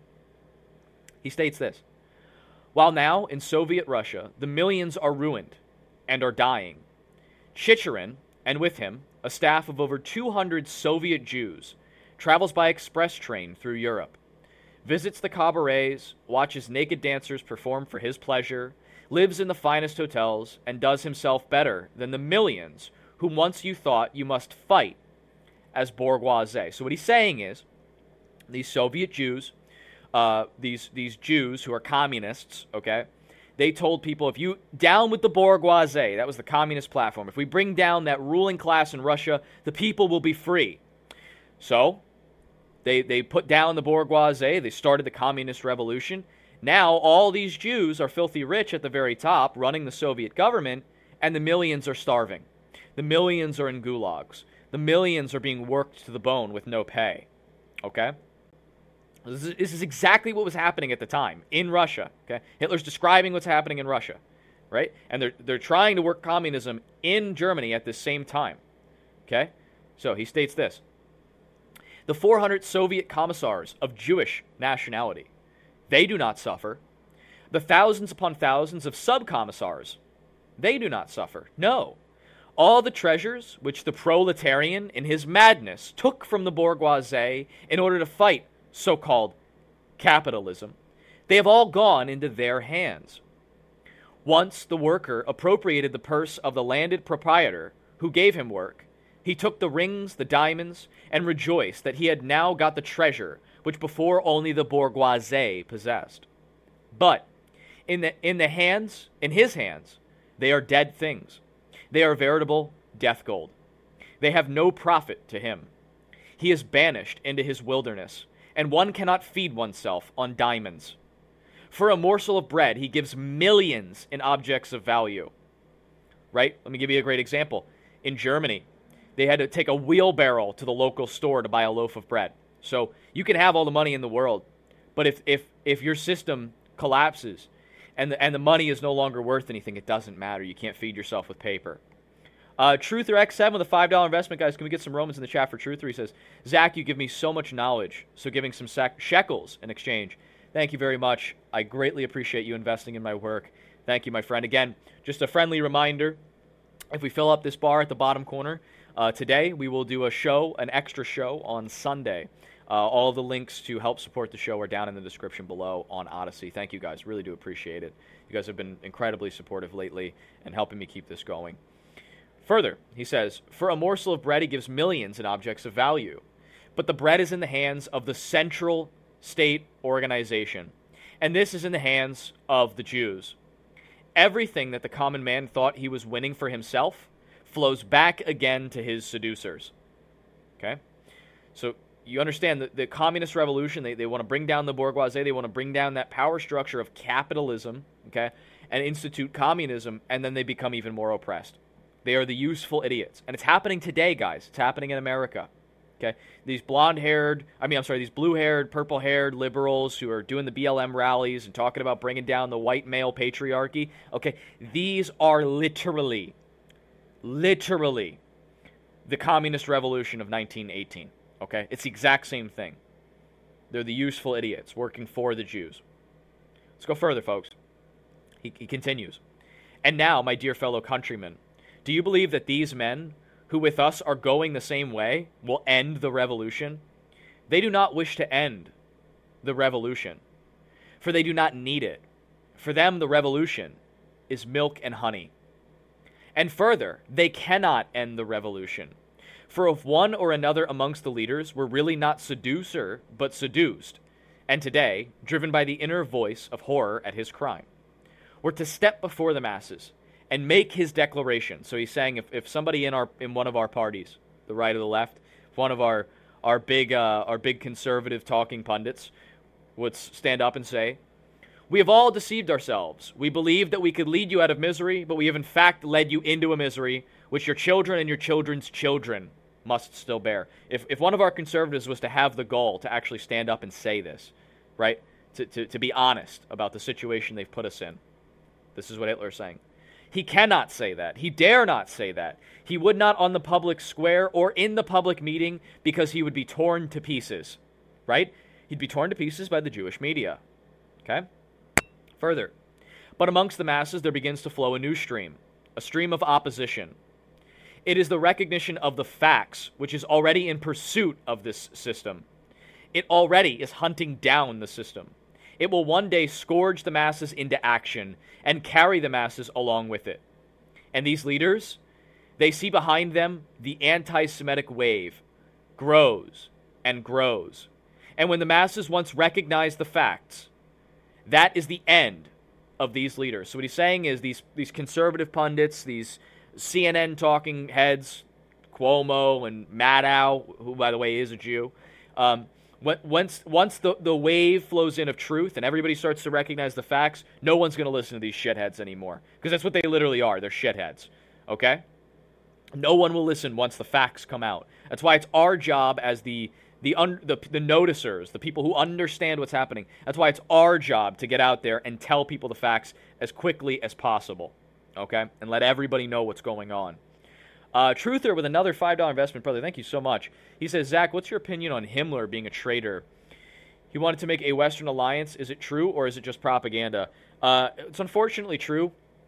He states this. While now, in Soviet Russia, the millions are ruined and are dying, Chicherin, and with him, a staff of over two hundred Soviet Jews, travels by express train through Europe, visits the cabarets, watches naked dancers perform for his pleasure, lives in the finest hotels, and does himself better than the millions whom once you thought you must fight as bourgeoisie. So what he's saying is, these Soviet Jews, uh, these these Jews who are communists, okay, they told people, if you, down with the bourgeoisie, that was the communist platform, if we bring down that ruling class in Russia, the people will be free. So, they they put down the bourgeoisie, they started the communist revolution. Now, all these Jews are filthy rich at the very top, running the Soviet government, and the millions are starving. The millions are in gulags. The millions are being worked to the bone with no pay. Okay? This is, this is exactly what was happening at the time in Russia. Okay? Hitler's describing what's happening in Russia, right? And they're they're trying to work communism in Germany at the same time. Okay? So he states this. The four hundred Soviet commissars of Jewish nationality, they do not suffer. The thousands upon thousands of sub-commissars, they do not suffer. No. All the treasures which the proletarian in his madness took from the bourgeoisie in order to fight so-called capitalism, they have all gone into their hands. Once the worker appropriated the purse of the landed proprietor who gave him work, he took the rings, the diamonds, and rejoiced that he had now got the treasure which before only the bourgeoisie possessed. But In the, in the hands, in his hands, they are dead things. They are veritable death gold. They have no profit to him. He is banished into his wilderness, and one cannot feed oneself on diamonds. For a morsel of bread, he gives millions in objects of value. Right? Let me give you a great example. In Germany, they had to take a wheelbarrow to the local store to buy a loaf of bread. So you can have all the money in the world, but if if if your system collapses and the, and the money is no longer worth anything, it doesn't matter. You can't feed yourself with paper. Uh, Truther X seven with a five dollar investment, guys. Can we get some Romans in the chat for Truther? He says, Zach, you give me so much knowledge, so giving some sec- shekels in exchange. Thank you very much. I greatly appreciate you investing in my work. Thank you, my friend. Again, just a friendly reminder, if we fill up this bar at the bottom corner, uh, today we will do a show, an extra show on Sunday. Uh, all the links to help support the show are down in the description below on Odyssey. Thank you, guys. Really do appreciate it. You guys have been incredibly supportive lately and helping me keep this going. Further, he says, for a morsel of bread he gives millions in objects of value. But the bread is in the hands of the central state organization, and this is in the hands of the Jews. Everything that the common man thought he was winning for himself flows back again to his seducers. Okay? So you understand that the communist revolution, they, they want to bring down the bourgeoisie, they want to bring down that power structure of capitalism, okay, and institute communism, and then they become even more oppressed. They are the useful idiots. And it's happening today, guys. It's happening in America. Okay? These blonde-haired, I mean, I'm sorry, these blue-haired, purple-haired liberals who are doing the B L M rallies and talking about bringing down the white male patriarchy, okay, these are literally, literally the communist revolution of nineteen eighteen, okay? It's the exact same thing. They're the useful idiots working for the Jews. Let's go further, folks. He, he continues. And now, my dear fellow countrymen, do you believe that these men, who with us are going the same way, will end the revolution? They do not wish to end the revolution, for they do not need it. For them, the revolution is milk and honey. And further, they cannot end the revolution. For if one or another amongst the leaders were really not seducer, but seduced, and today, driven by the inner voice of horror at his crime, were to step before the masses and make his declaration. So he's saying if, if somebody in our in one of our parties, the right or the left, one of our our big uh, our big conservative talking pundits would stand up and say, we have all deceived ourselves. We believed that we could lead you out of misery, but we have in fact led you into a misery which your children and your children's children must still bear. If if one of our conservatives was to have the gall to actually stand up and say this, right, to, to, to be honest about the situation they've put us in, this is what Hitler is saying. He cannot say that. He dare not say that. He would not on the public square or in the public meeting because he would be torn to pieces, right? He'd be torn to pieces by the Jewish media, okay? Further, but amongst the masses there begins to flow a new stream, a stream of opposition. It is the recognition of the facts which is already in pursuit of this system. It already is hunting down the system. It will one day scourge the masses into action and carry the masses along with it. And these leaders, they see behind them the anti-Semitic wave grows and grows. And when the masses once recognize the facts, that is the end of these leaders. So what he's saying is these, these conservative pundits, these C N N talking heads, Cuomo and Maddow, who, by the way, is a Jew, um, Once once the, the wave flows in of truth and everybody starts to recognize the facts, no one's going to listen to these shitheads anymore. Because that's what they literally are. They're shitheads. Okay? No one will listen once the facts come out. That's why it's our job as the the, un, the the noticers, the people who understand what's happening. That's why it's our job to get out there and tell people the facts as quickly as possible. Okay? And let everybody know what's going on. Uh, Truther with another five dollar investment, brother. Thank you so much. He says, Zach, what's your opinion on Himmler being a traitor? He wanted to make a Western alliance. Is it true or is it just propaganda? Uh, it's unfortunately true.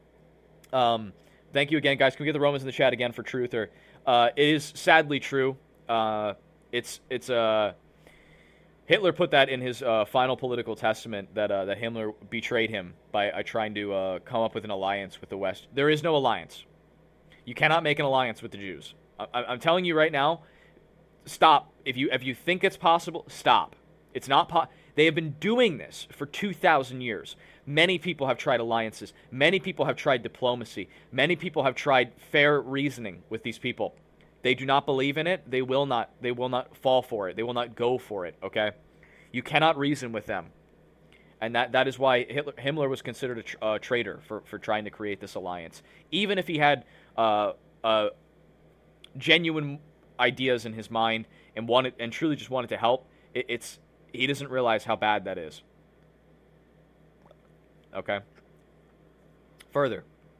Um, thank you again, guys. Can we get the Romans in the chat again for Truther? Uh, it is sadly true. Uh, it's it's uh, Hitler put that in his uh, final political testament that uh, that Himmler betrayed him by uh, trying to uh, come up with an alliance with the West. There is no alliance. You cannot make an alliance with the Jews. I, I'm telling you right now, stop. If you if you think it's possible, stop. It's not po- They have been doing this for two thousand years. Many people have tried alliances. Many people have tried diplomacy. Many people have tried fair reasoning with these people. They do not believe in it. They will not. They will not fall for it. They will not go for it. Okay, you cannot reason with them, and that that is why Hitler, Himmler was considered a tr- uh, traitor for for trying to create this alliance. Even if he had uh, uh, genuine ideas in his mind and wanted and truly just wanted to help, it, it's he doesn't realize how bad that is. Okay. Further,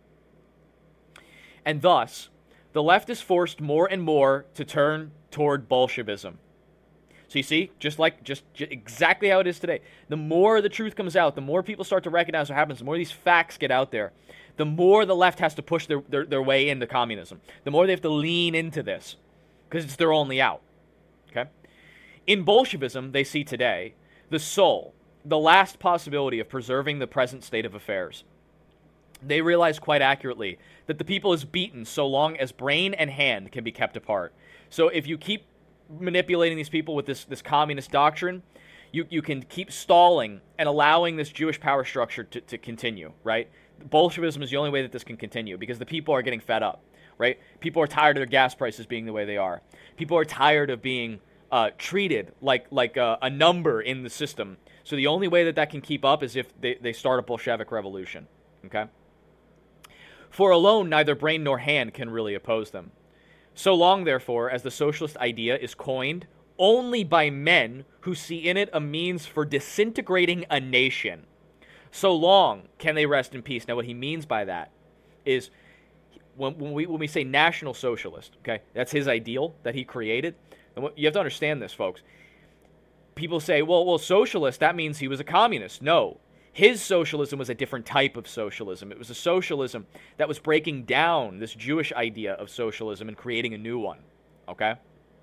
and thus, the left is forced more and more to turn toward Bolshevism. So you see, just like, just, just exactly how it is today. The more the truth comes out, the more people start to recognize what happens, the more these facts get out there, the more the left has to push their, their, their way into communism. The more they have to lean into this, because it's their only out. Okay? In Bolshevism, they see today the soul, the last possibility of preserving the present state of affairs. They realize quite accurately that the people is beaten so long as brain and hand can be kept apart. So if you keep manipulating these people with this, this communist doctrine, you, you can keep stalling and allowing this Jewish power structure to, to continue, right? Bolshevism is the only way that this can continue because the people are getting fed up, right? People are tired of their gas prices being the way they are. People are tired of being uh, treated like, like a, a number in the system. So the only way that that can keep up is if they, they start a Bolshevik revolution, okay? For alone, neither brain nor hand can really oppose them. So long, therefore, as the socialist idea is coined only by men who see in it a means for disintegrating a nation, so long can they rest in peace. Now, what he means by that is when, when, we, when we say National Socialist, okay, that's his ideal that he created. And what, you have to understand this, folks. People say, well, well, socialist, that means he was a communist. No. His socialism was a different type of socialism. It was a socialism that was breaking down this Jewish idea of socialism and creating a new one, okay?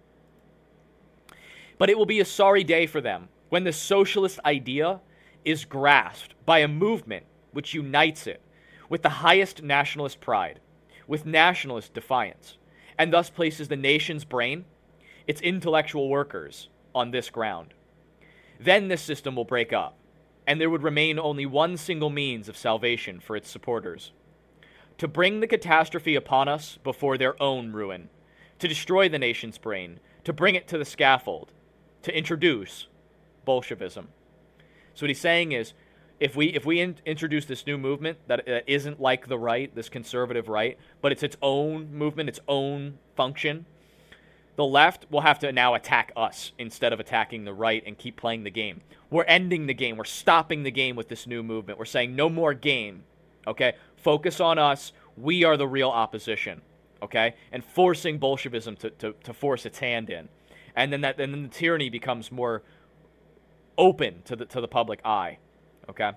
But it will be a sorry day for them when the socialist idea is grasped by a movement which unites it with the highest nationalist pride, with nationalist defiance, and thus places the nation's brain, its intellectual workers, on this ground. Then this system will break up, and there would remain only one single means of salvation for its supporters: to bring the catastrophe upon us before their own ruin, to destroy the nation's brain, to bring it to the scaffold, to introduce Bolshevism. So what he's saying is, if we if we in, introduce this new movement that uh, isn't like the right, this conservative right, but it's its own movement, its own function, the left will have to now attack us instead of attacking the right and keep playing the game. We're ending the game. We're stopping the game with this new movement. We're saying no more game, okay? Focus on us. We are the real opposition, okay? And forcing Bolshevism to, to, to force its hand in. And then that and then the tyranny becomes more open to the to the public eye, okay?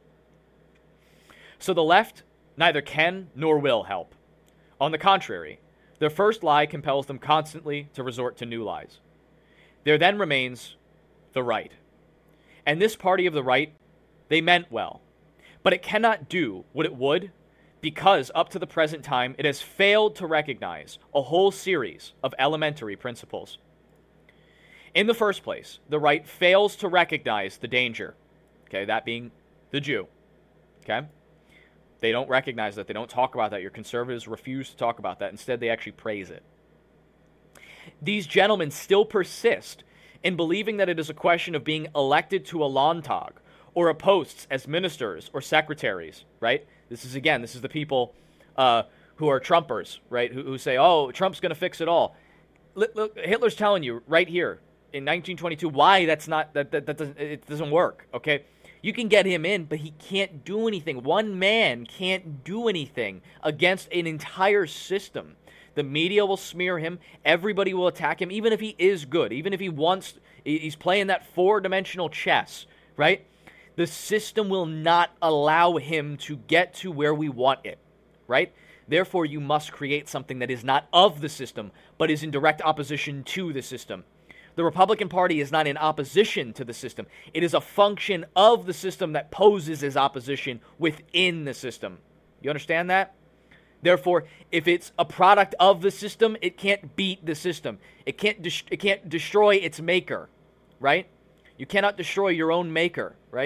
So the left neither can nor will help. On the contrary, their first lie compels them constantly to resort to new lies. There then remains the right. And this party of the right, they meant well. But it cannot do what it would because up to the present time it has failed to recognize a whole series of elementary principles. In the first place, the right fails to recognize the danger, okay, that being the Jew, okay? They don't recognize that. They don't talk about that. Your conservatives refuse to talk about that. Instead, they actually praise it. These gentlemen still persist in believing that it is a question of being elected to a Landtag or a posts as ministers or secretaries, right? This is, again, this is the people uh, who are Trumpers, right, who, who say, oh, Trump's going to fix it all. Look, look, Hitler's telling you right here in nineteen twenty-two why that's not, that, that, that doesn't, it doesn't work, okay? You can get him in, but he can't do anything. One man can't do anything against an entire system. The media will smear him. Everybody will attack him, even if he is good, even if he wants, he's playing that four-dimensional chess, right? The system will not allow him to get to where we want it, right? Therefore, you must create something that is not of the system, but is in direct opposition to the system. The Republican Party is not in opposition to the system. It is a function of the system that poses as opposition within the system. You understand that? Therefore, if it's a product of the system, it can't beat the system. It can't de- it can't destroy its maker, right? You cannot destroy your own maker, right?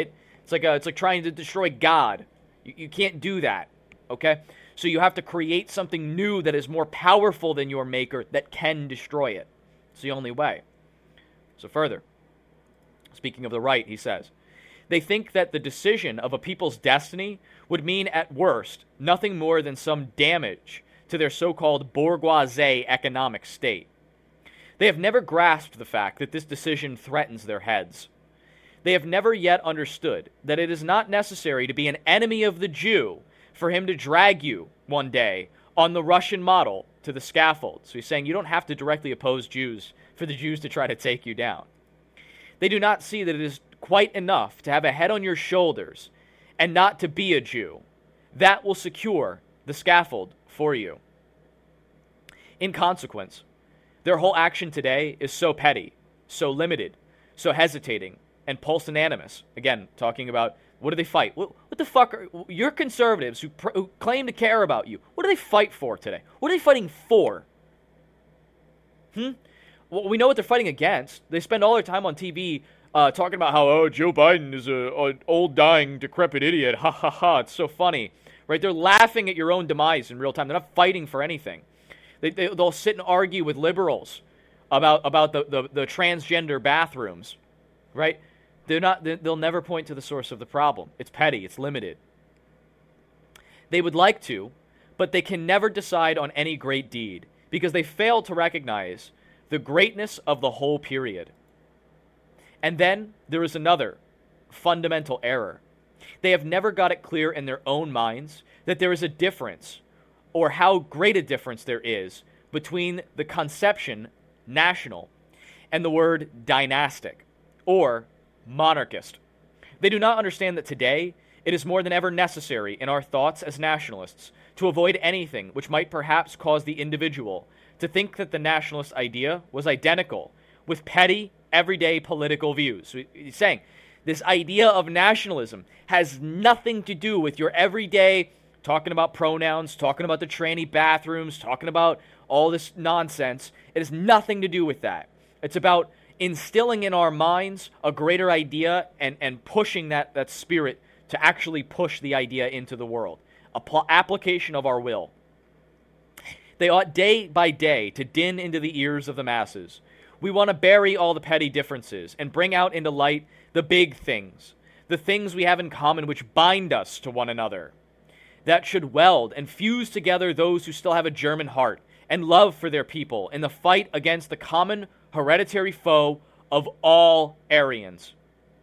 It's like a, it's like trying to destroy God. You, you can't do that, okay? So you have to create something new that is more powerful than your maker that can destroy it. It's the only way. So further, speaking of the right, he says, they think that the decision of a people's destiny would mean at worst nothing more than some damage to their so-called bourgeoisie economic state. They have never grasped the fact that this decision threatens their heads. They have never yet understood that it is not necessary to be an enemy of the Jew for him to drag you one day on the Russian model to the scaffold. So he's saying you don't have to directly oppose Jews for the Jews to try to take you down. They do not see that it is quite enough to have a head on your shoulders and not to be a Jew. That will secure the scaffold for you. In consequence, their whole action today is so petty, so limited, so hesitating, and pusillanimous. Again, talking about what do they fight? What, what the fuck are your conservatives who, pr- who claim to care about you? What do they fight for today? What are they fighting for? Hmm? Well, we know what they're fighting against. They spend all their time on T V uh, talking about how, oh, Joe Biden is a, an old, dying, decrepit idiot. Ha, ha, ha. It's so funny. Right? They're laughing at your own demise in real time. They're not fighting for anything. They, they, they'll sit and argue with liberals about, about the, the, the transgender bathrooms. Right? They're not, they'll never point to the source of the problem. It's petty. It's limited. They would like to, but they can never decide on any great deed because they fail to recognize the greatness of the whole period. And then there is another fundamental error. They have never got it clear in their own minds that there is a difference, or how great a difference there is, between the conception national and the word dynastic, or monarchist. They do not understand that today it is more than ever necessary in our thoughts as nationalists to avoid anything which might perhaps cause the individual to think that the nationalist idea was identical with petty, everyday political views. So he's saying this idea of nationalism has nothing to do with your everyday talking about pronouns, talking about the tranny bathrooms, talking about all this nonsense. It has nothing to do with that. It's about instilling in our minds a greater idea and, and pushing that, that spirit to actually push the idea into the world. A pl- application of our will. They ought day by day to din into the ears of the masses. We want to bury all the petty differences and bring out into light the big things, the things we have in common which bind us to one another. That should weld and fuse together those who still have a German heart and love for their people in the fight against the common hereditary foe of all Aryans.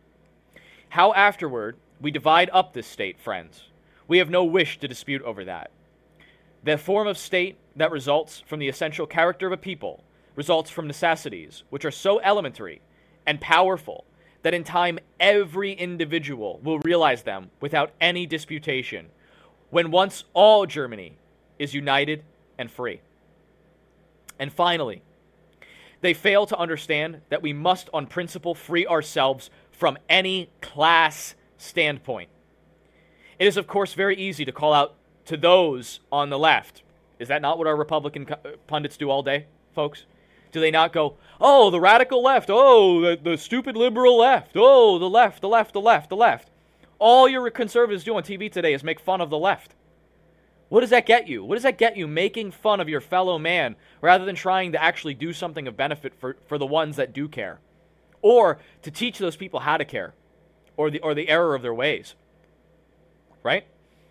How afterward we divide up this state, friends, we have no wish to dispute over that. The form of state that results from the essential character of a people results from necessities which are so elementary and powerful that in time every individual will realize them without any disputation when once all Germany is united and free. And finally, they fail to understand that we must on principle free ourselves from any class standpoint. It is of course very easy to call out to those on the left. Is that not what our Republican pundits do all day, folks? Do they not go, oh, the radical left, oh, the, the stupid liberal left, oh, the left, the left, the left, the left. All your conservatives do on T V today is make fun of the left. What does that get you? What does that get you making fun of your fellow man rather than trying to actually do something of benefit for, for the ones that do care? Or to teach those people how to care or the, or the error of their ways, right?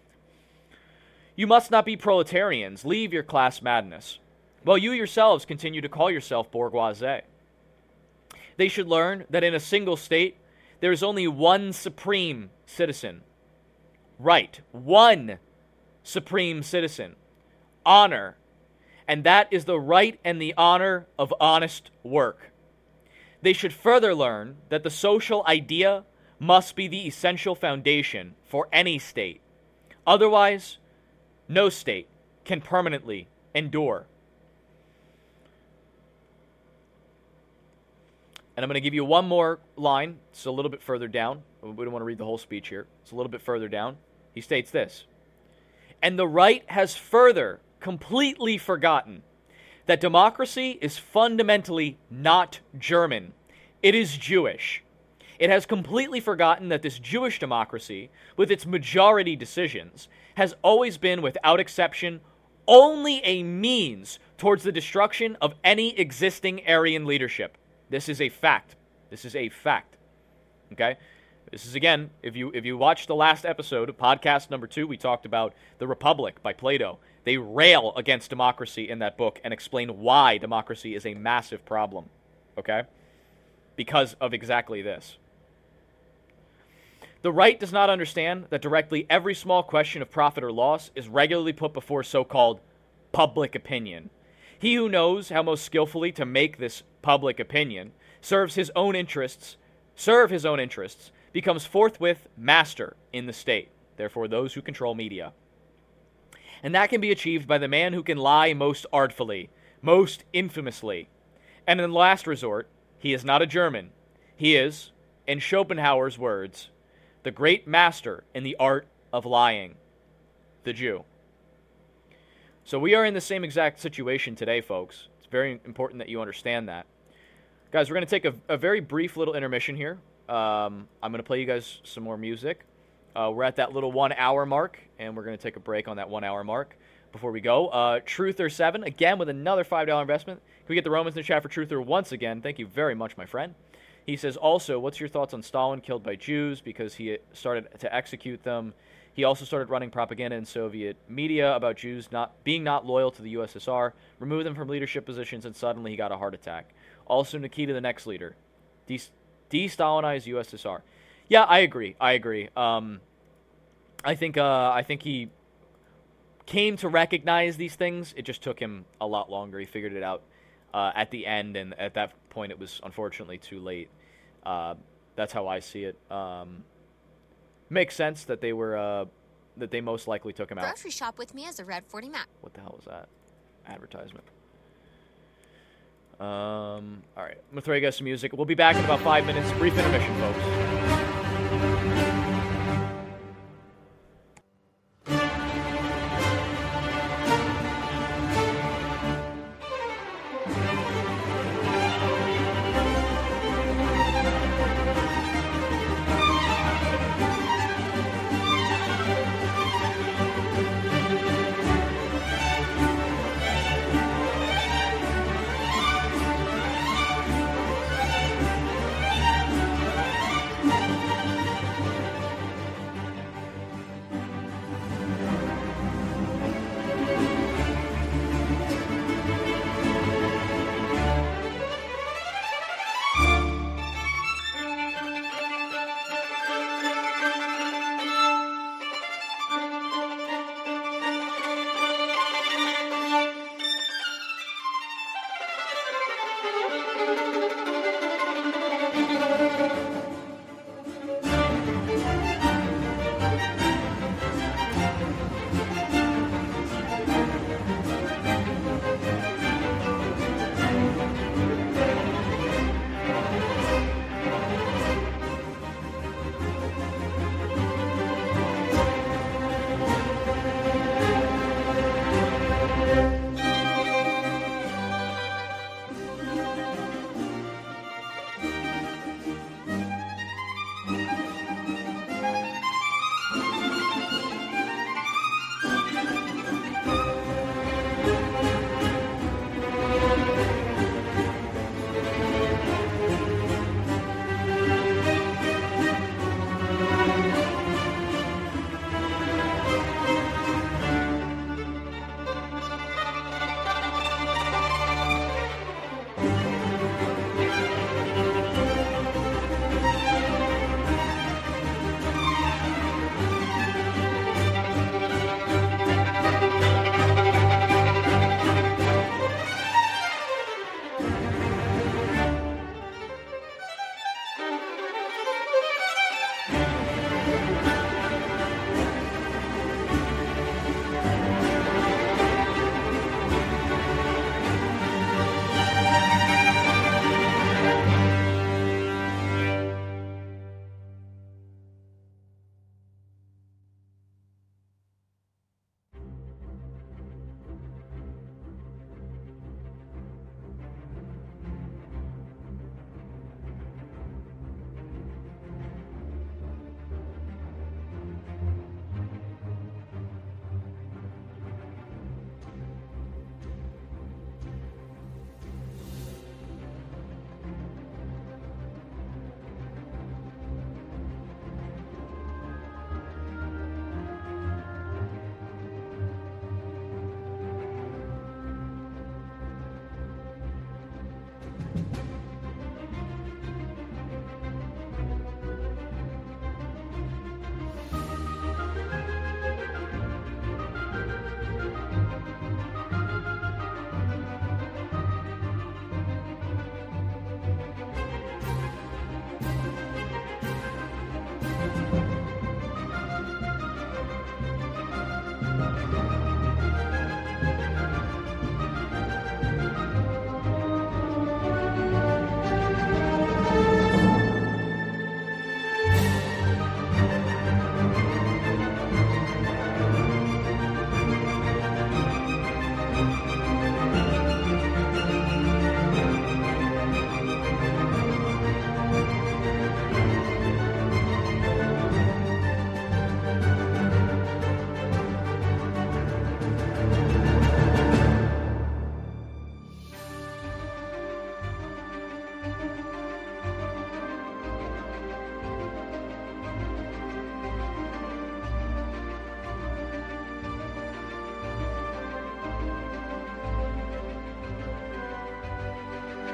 You must not be proletarians. Leave your class madness. While you yourselves continue to call yourself bourgeoisie. They should learn that in a single state, there is only one supreme citizen. Right. One supreme citizen. Honor. And that is the right and the honor of honest work. They should further learn that the social idea must be the essential foundation for any state. Otherwise, no state can permanently endure. And I'm going to give you one more line. It's a little bit further down. We don't want to read the whole speech here. It's a little bit further down. He states this. And the right has further completely forgotten that democracy is fundamentally not German. It is Jewish. It has completely forgotten that this Jewish democracy, with its majority decisions, has always been, without exception, only a means towards the destruction of any existing Aryan leadership. This is a fact. This is a fact. Okay? This is, again, if you if you watch the last episode of podcast number two, we talked about The Republic by Plato. They rail against democracy in that book and explain why democracy is a massive problem. Okay? Because of exactly this. The right does not understand that directly every small question of profit or loss is regularly put before so-called public opinion. He who knows how most skillfully to make this public opinion serves his own interests, serve his own interests, becomes forthwith master in the state, therefore those who control media. And that can be achieved by the man who can lie most artfully, most infamously. And in the last resort, he is not a German. He is, in Schopenhauer's words, the great master in the art of lying, the Jew. So we are in the same exact situation today, folks. It's very important that you understand that. Guys, we're going to take a, a very brief little intermission here. Um, I'm going to play you guys some more music. Uh, we're at that little one-hour mark, and we're going to take a break on that one-hour mark before we go. Uh, Truther seven, again, with another five dollar investment. Can we get the Romans in the chat for Truther once again? Thank you very much, my friend. He says, also, what's your thoughts on Stalin killed by Jews because he started to execute them? He also started running propaganda in Soviet media about Jews not being not loyal to the U S S R, removed them from leadership positions, and suddenly he got a heart attack. Also, Nikita, the next leader. De- De-Stalinize U S S R. Yeah, I agree. I agree. Um, I think uh, I think he came to recognize these things. It just took him a lot longer. He figured it out uh, at the end, and at that point, it was unfortunately too late. Uh, that's how I see it. Um, makes sense that they were uh, that they most likely took him out. Grocery shop with me as a Red forty map. What the hell was that? Advertisement. Um, all right, I'm going to throw you guys some music. We'll be back in about five minutes. Brief intermission, folks.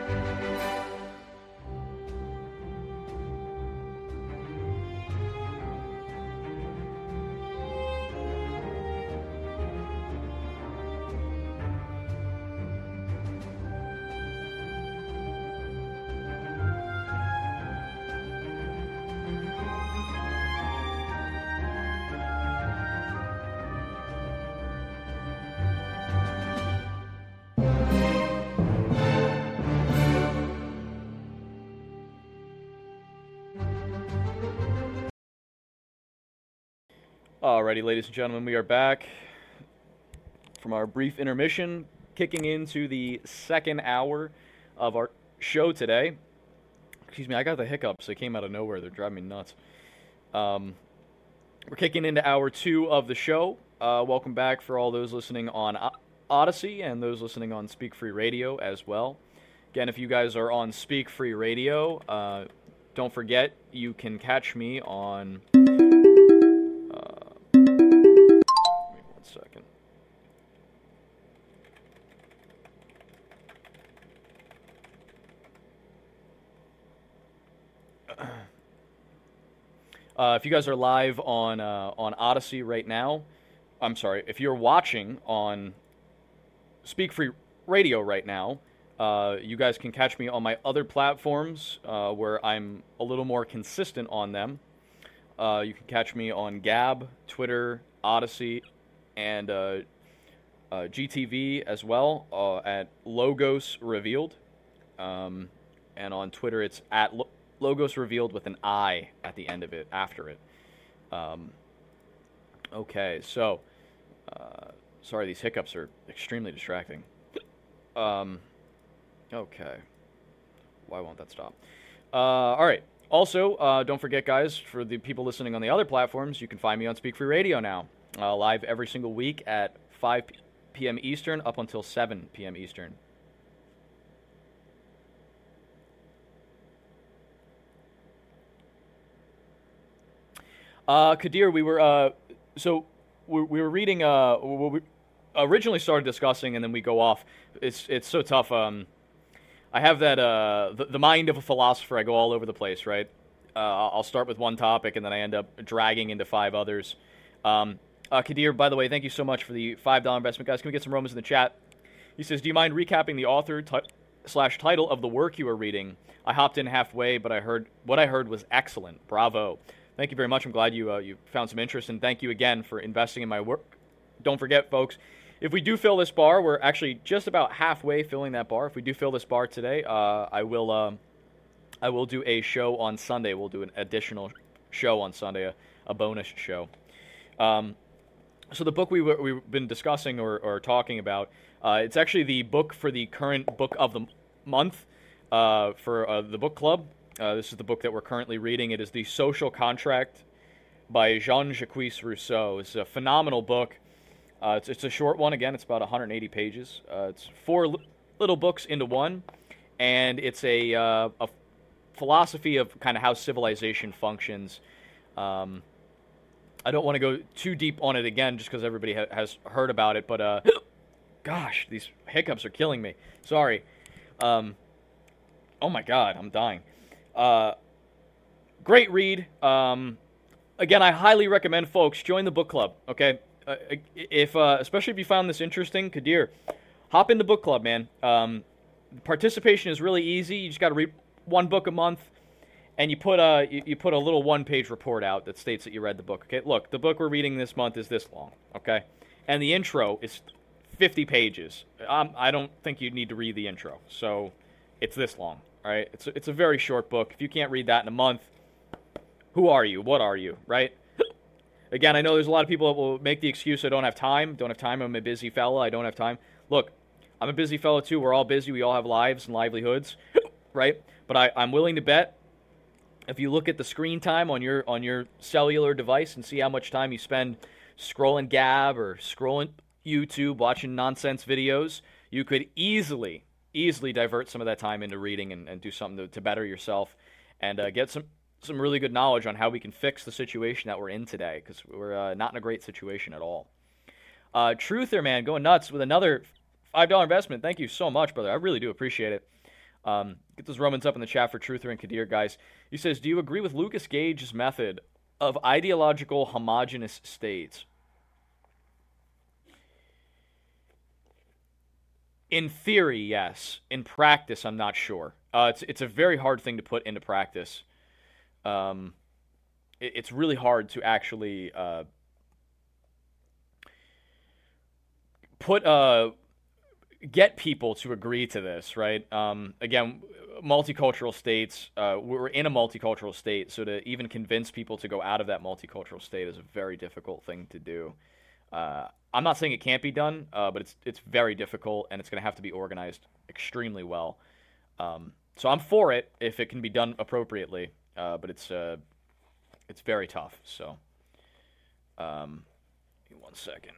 Alrighty, ladies and gentlemen, we are back from our brief intermission, kicking into the second hour of our show today. Excuse me, I got the hiccups. They came out of nowhere. They're driving me nuts. Um, we're kicking into hour two of the show. Uh, welcome back for all those listening on Odyssey and those listening on Speak Free Radio as well. Again, if you guys are on Speak Free Radio, uh, don't forget you can catch me on... Second. Uh, if you guys are live on uh, on Odyssey right now, I'm sorry, if you're watching on Speak Free Radio right now, uh, you guys can catch me on my other platforms uh, where I'm a little more consistent on them. Uh, you can catch me on Gab, Twitter, Odyssey, and uh, uh, G T V as well uh, at Logos Revealed. Um, and on Twitter, it's at Lo- Logos Revealed with an I at the end of it, after it. Um, okay, so, uh, sorry, these hiccups are extremely distracting. Um, okay. Why won't that stop? Uh, all right. Also, uh, don't forget, guys, for the people listening on the other platforms, you can find me on Speak Free Radio now. Uh, live every single week at five p.m. Eastern up until seven p.m. Eastern. Uh, Kadir, we were, uh, so we, we were reading, uh, we originally started discussing and then we go off. It's it's so tough. Um, I have that, uh, the, the mind of a philosopher. I go all over the place, right? Uh, I'll start with one topic and then I end up dragging into five others. Um, Uh, Kadir, by the way, thank you so much for the five dollars investment. Guys, can we get some Romans in the chat? He says, do you mind recapping the author t- slash title of the work you were reading? I hopped in halfway, but I heard what I heard was excellent. Bravo. Thank you very much. I'm glad you uh, you found some interest, and thank you again for investing in my work. Don't forget, folks, if we do fill this bar, we're actually just about halfway filling that bar. If we do fill this bar today, uh, I will uh, I will do a show on Sunday. We'll do an additional show on Sunday, a, a bonus show. Um So the book we were, we've been discussing or, or talking about, uh, it's actually the book for the current book of the month uh, for uh, the book club. Uh, this is the book that we're currently reading. It is The Social Contract by Jean-Jacques Rousseau. It's a phenomenal book. Uh, it's, it's a short one. Again, it's about one hundred eighty pages. Uh, it's four li- little books into one, and it's a, uh, a philosophy of kind of how civilization functions. Um I don't want to go too deep on it again just because everybody ha- has heard about it, but uh, gosh, these hiccups are killing me. Sorry. Um, oh my God, I'm dying. Uh, great read. Um, again, I highly recommend folks join the book club, okay? Uh, if uh, especially if you found this interesting, Kadir, hop in the book club, man. Um, participation is really easy. You just got to read one book a month. And you put a you, you put a little one-page report out that states that you read the book. Okay, look, the book we're reading this month is this long. Okay, and the intro is fifty pages. Um, I don't think you need to read the intro, so it's this long. All right, it's a, it's a very short book. If you can't read that in a month, who are you? What are you? Right? Again, I know there's a lot of people that will make the excuse I don't have time. Don't have time. I'm a busy fella. I don't have time. Look, I'm a busy fellow too. We're all busy. We all have lives and livelihoods, right? But I, I'm willing to bet. If you look at the screen time on your on your cellular device and see how much time you spend scrolling Gab or scrolling YouTube, watching nonsense videos, you could easily, easily divert some of that time into reading and, and do something to, to better yourself and uh, get some, some really good knowledge on how we can fix the situation that we're in today, because we're uh, not in a great situation at all. Uh, Truther, man, going nuts with another five dollars investment. Thank you so much, brother. I really do appreciate it. Um, get those Romans up in the chat for Truther and Kadir, guys. He says, do you agree with Lucas Gage's method of ideological homogenous states? In theory, yes. In practice, I'm not sure. Uh, it's it's a very hard thing to put into practice. Um, it, it's really hard to actually uh, put uh, get people to agree to this, right? Um, again, multicultural states. Uh, we're in a multicultural state, so to even convince people to go out of that multicultural state is a very difficult thing to do. Uh, I'm not saying it can't be done, uh, but it's it's very difficult, and it's going to have to be organized extremely well. Um, so I'm for it if it can be done appropriately, uh, but it's uh, it's very tough. So, um, give me one second.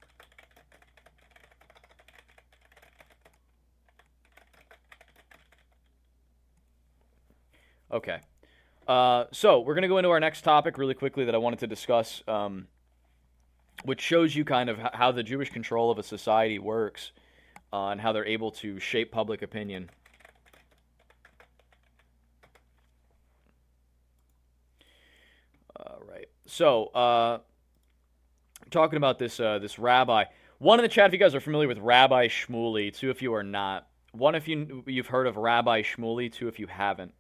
Okay. Uh, so we're going to go into our next topic really quickly that I wanted to discuss. Um, which shows you kind of how the Jewish control of a society works uh, and how they're able to shape public opinion. All right. So, uh, talking about this uh, this rabbi. One in the chat, if you guys are familiar with Rabbi Shmuley. Two, if you are not. One, if you, you've heard of Rabbi Shmuley. Two, if you haven't.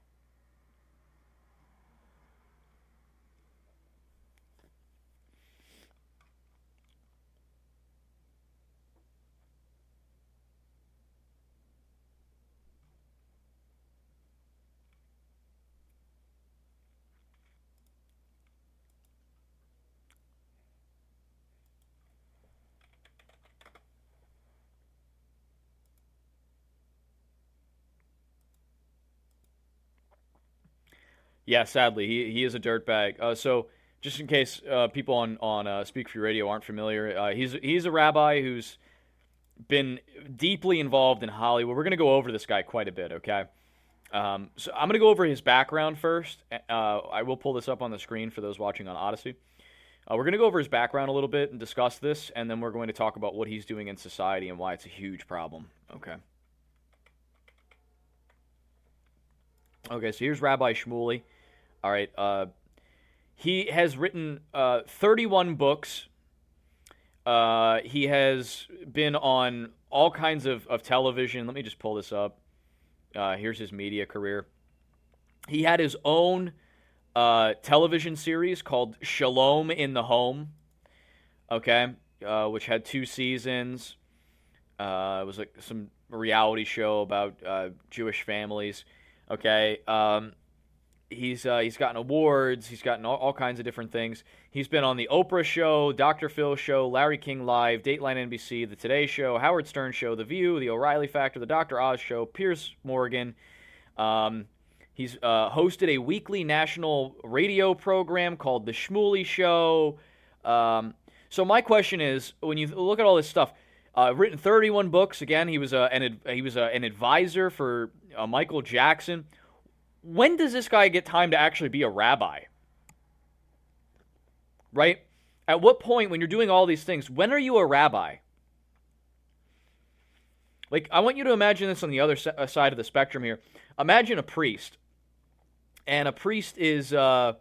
Yeah, sadly, he he is a dirtbag. Uh, so, just in case uh, people on on uh, Speak Free Radio aren't familiar, uh, he's he's a rabbi who's been deeply involved in Hollywood. We're going to go over this guy quite a bit, okay? Um, so I'm going to go over his background first. Uh, I will pull this up on the screen for those watching on Odyssey. Uh, we're going to go over his background a little bit and discuss this, and then we're going to talk about what he's doing in society and why it's a huge problem, okay? Okay, so here's Rabbi Shmuley. All right, uh, he has written uh, thirty-one books. Uh, he has been on all kinds of, of television. Let me just pull this up. Uh, here's his media career. He had his own uh, television series called Shalom in the Home, okay, uh, which had two seasons. Uh, it was like some reality show about uh, Jewish families, okay. Um, He's uh, he's gotten awards. He's gotten all, all kinds of different things. He's been on the Oprah Show, Doctor Phil Show, Larry King Live, Dateline N B C, The Today Show, Howard Stern Show, The View, The O'Reilly Factor, The Doctor Oz Show, Piers Morgan. Um, he's uh, hosted a weekly national radio program called The Shmuley Show. Um, so my question is, when you look at all this stuff, uh, written thirty-one books. Again, he was uh, an he was uh, an advisor for uh, Michael Jackson. When does this guy get time to actually be a rabbi? Right? At what point, when you're doing all these things, when are you a rabbi? Like, I want you to imagine this on the other side of the spectrum here. Imagine a priest. And a priest is, uh,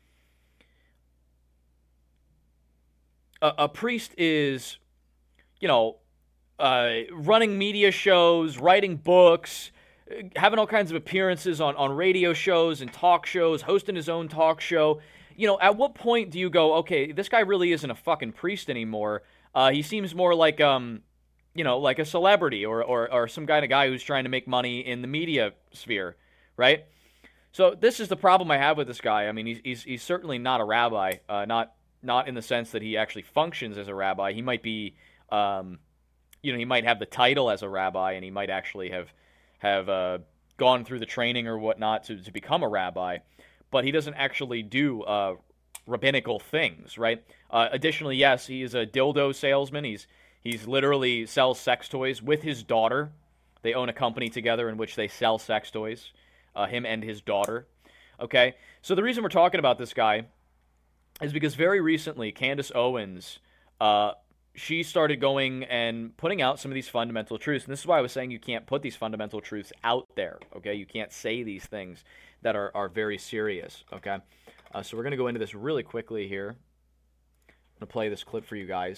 a, a priest is, you know, uh, running media shows, writing books, having all kinds of appearances on, on radio shows and talk shows, hosting his own talk show. You know, at what point do you go, okay, this guy really isn't a fucking priest anymore. Uh, he seems more like, um, you know, like a celebrity or, or, or some kind of guy who's trying to make money in the media sphere, right? So this is the problem I have with this guy. I mean, he's he's, he's certainly not a rabbi, uh, not not in the sense that he actually functions as a rabbi. He might be, um, you know, he might have the title as a rabbi, and he might actually have have uh, gone through the training or whatnot to, to become a rabbi, but he doesn't actually do uh, rabbinical things, right? Uh, additionally, yes, he is a dildo salesman. He's he's literally sells sex toys with his daughter. They own a company together in which they sell sex toys, uh, him and his daughter. Okay, so the reason we're talking about this guy is because very recently Candace Owens uh, she started going and putting out some of these fundamental truths. And this is why I was saying you can't put these fundamental truths out there, okay? You can't say these things that are, are very serious, okay? Uh, so we're going to go into this really quickly here. I'm going to play this clip for you guys.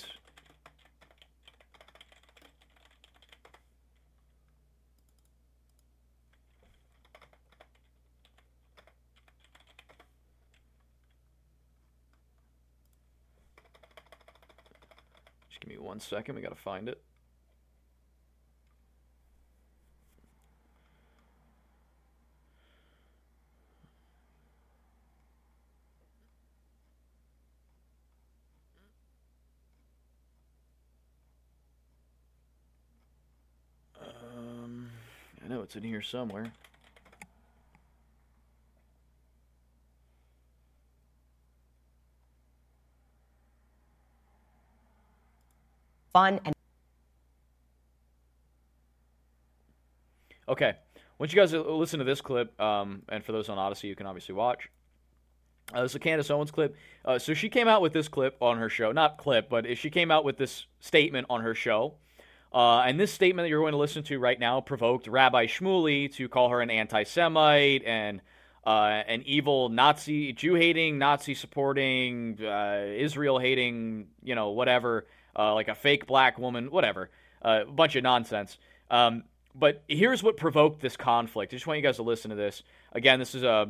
Give me one second. We got to find it. Um, I know it's in here somewhere. Fun and okay. Once you guys listen to this clip, um, and for those on Odyssey, you can obviously watch. Uh, this is a Candace Owens clip. Uh, so she came out with this clip on her show. Not clip, but she came out with this statement on her show. Uh, and this statement that you're going to listen to right now provoked Rabbi Shmuley to call her an anti-Semite and uh, an evil Nazi, Jew-hating, Nazi-supporting, uh, Israel-hating, you know, whatever. Uh, like a fake black woman, whatever, uh, a bunch of nonsense. Um, but here's what provoked this conflict. I just want you guys to listen to this. Again, this is uh,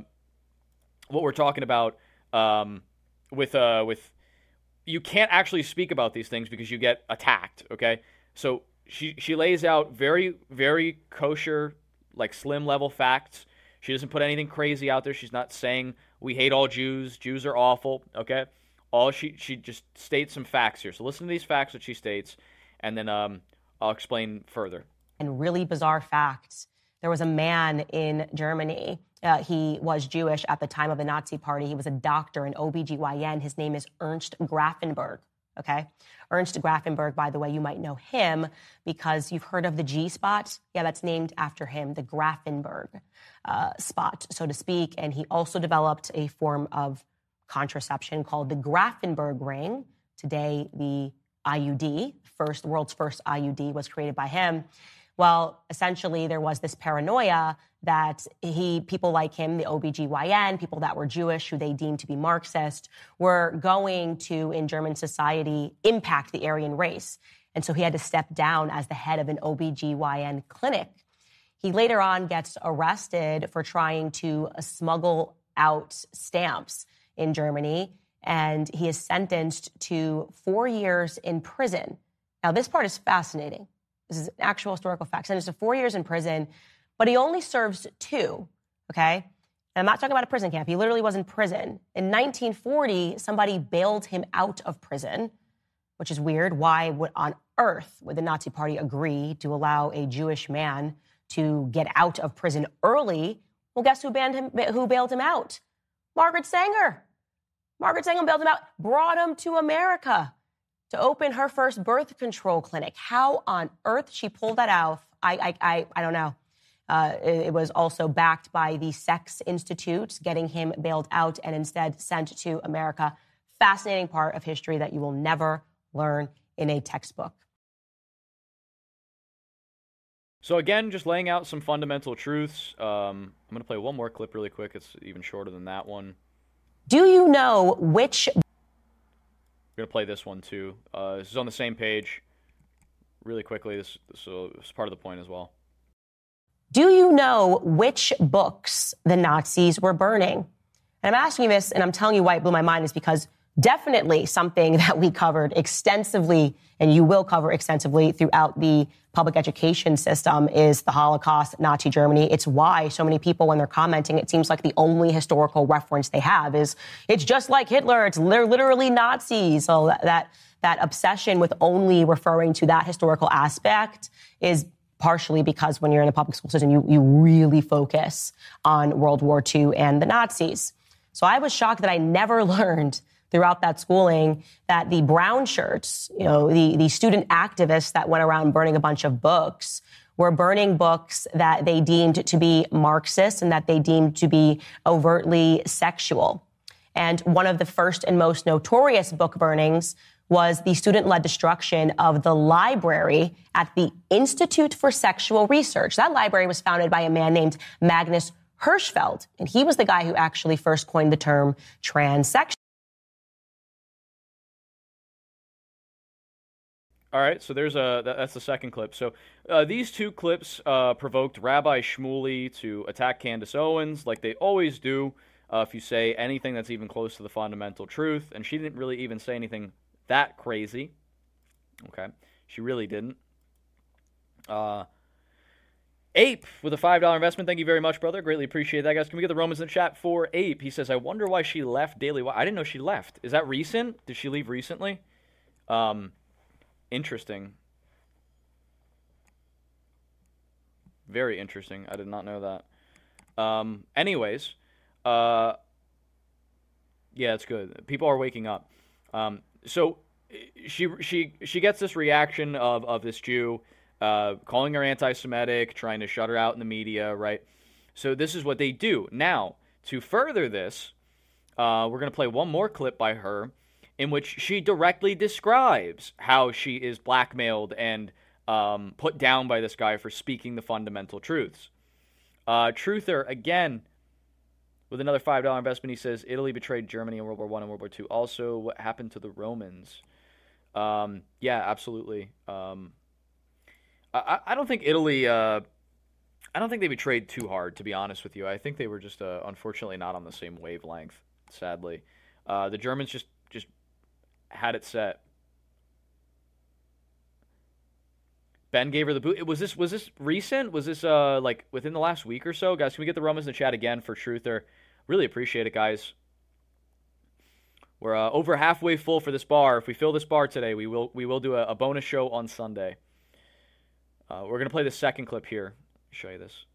what we're talking about um, with uh, with. You can't actually speak about these things because you get attacked. Okay, so she she lays out very very kosher, like slim level facts. She doesn't put anything crazy out there. She's not saying we hate all Jews. Jews are awful. Okay. All she she just states some facts here. So listen to these facts that she states, and then um, I'll explain further. And really bizarre facts. There was a man in Germany. Uh, he was Jewish at the time of the Nazi Party. He was a doctor, an O B G Y N. His name is Ernst Grafenberg. Okay, Ernst Grafenberg. By the way, you might know him because you've heard of the G spot. Yeah, that's named after him, the Grafenberg uh, spot, so to speak. And he also developed a form of contraception called the Grafenberg ring. Today, the I U D, first world's first I U D, was created by him. Well, essentially, there was this paranoia that he, people like him, the O B G Y N, people that were Jewish, who they deemed to be Marxist, were going to, in German society, impact the Aryan race. And so he had to step down as the head of an O B G Y N clinic. He later on gets arrested for trying to smuggle out stamps in Germany, and he is sentenced to four years in prison. Now, this part is fascinating. This is an actual historical fact. Sentenced to four years in prison, but he only serves two, okay? And I'm not talking about a prison camp. He literally was in prison. In nineteen forty, somebody bailed him out of prison, which is weird. Why would on earth would the Nazi Party agree to allow a Jewish man to get out of prison early? Well, guess who banned him? Who bailed him out? Margaret Sanger. Margaret Sanger bailed him out, brought him to America to open her first birth control clinic. How on earth she pulled that out, I I I, I don't know. Uh, it, it was also backed by the Sex Institute, getting him bailed out and instead sent to America. Fascinating part of history that you will never learn in a textbook. So again, just laying out some fundamental truths. Um, I'm going to play one more clip really quick. It's even shorter than that one. Do you know which... I'm going to play this one too. Uh, this is on the same page. Really quickly, this so it's part of the point as well. Do you know which books the Nazis were burning? And I'm asking you this, and I'm telling you why it blew my mind, is because definitely something that we covered extensively, and you will cover extensively throughout the public education system, is the Holocaust, Nazi Germany. It's why so many people, when they're commenting, it seems like the only historical reference they have is, it's just like Hitler, it's they're literally Nazis. So that, that, that obsession with only referring to that historical aspect is partially because when you're in the public school system, you, you really focus on World War Two and the Nazis. So I was shocked that I never learned throughout that schooling that the brown shirts, you know, the, the student activists that went around burning a bunch of books were burning books that they deemed to be Marxist and that they deemed to be overtly sexual. And one of the first and most notorious book burnings was the student-led destruction of the library at the Institute for Sexual Research. That library was founded by a man named Magnus Hirschfeld, and he was the guy who actually first coined the term transsexual. All right, so there's a that, that's the second clip. So uh, these two clips uh, provoked Rabbi Shmuley to attack Candace Owens, like they always do. Uh, if you say anything that's even close to the fundamental truth, and she didn't really even say anything that crazy. Okay, she really didn't. Uh, Ape with a five dollar investment. Thank you very much, brother. Greatly appreciate that, guys. Can we get the Romans in the chat for Ape? He says, I wonder why she left Daily Wire. I didn't know she left. Is that recent? Did she leave recently? Um, interesting. Very interesting. I did not know that. Um, anyways, uh, yeah, it's good. People are waking up. Um, so she she she gets this reaction of, of this Jew uh, calling her anti-Semitic, trying to shut her out in the media, right? So this is what they do. Now, to further this, uh, we're going to play one more clip by her in which she directly describes how she is blackmailed and um, put down by this guy for speaking the fundamental truths. Uh, Truther, again, with another five dollar investment, he says, Italy betrayed Germany in World War One and World War Two. Also, what happened to the Romans? Um, yeah, absolutely. Um, I, I don't think Italy... Uh, I don't think they betrayed too hard, to be honest with you. I think they were just, uh, unfortunately, not on the same wavelength, sadly. Uh, the Germans just, just had it set. Ben gave her the boot. Was this was this recent? Was this uh like within the last week or so? Guys, can we get the Romans in the chat again for Truther? Really appreciate it, guys. We're uh, over halfway full for this bar. If we fill this bar today, we will we will do a, a bonus show on Sunday. Uh, we're going to play the second clip here. Show you this.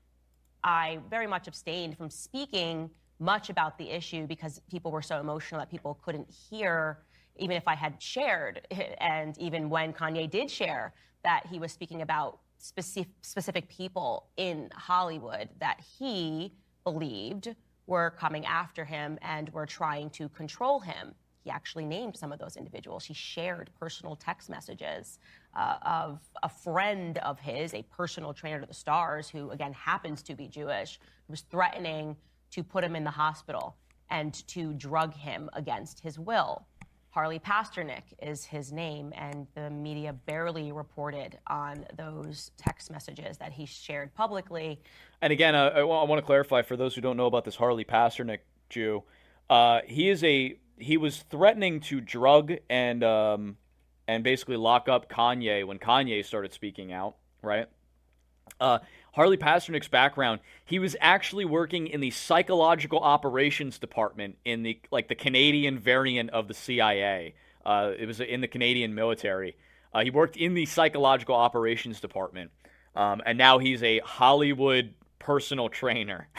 I very much abstained from speaking much about the issue because people were so emotional that people couldn't hear, even if I had shared, and even when Kanye did share that he was speaking about specific, specific people in Hollywood that he believed were coming after him and were trying to control him. He actually named some of those individuals. He shared personal text messages uh, of a friend of his, a personal trainer to the stars, who, again, happens to be Jewish, who was threatening to put him in the hospital and to drug him against his will. Harley Pasternak is his name, and the media barely reported on those text messages that he shared publicly. And again, uh, I, w- I want to clarify for those who don't know about this Harley Pasternak Jew. Uh, he is a he was threatening to drug and um, and basically lock up Kanye when Kanye started speaking out, right? Uh, Harley Pasternak's background, he was actually working in the psychological operations department in the like the Canadian variant of the C I A. Uh, it was in the Canadian military. Uh, he worked in the psychological operations department, um, and now he's a Hollywood personal trainer.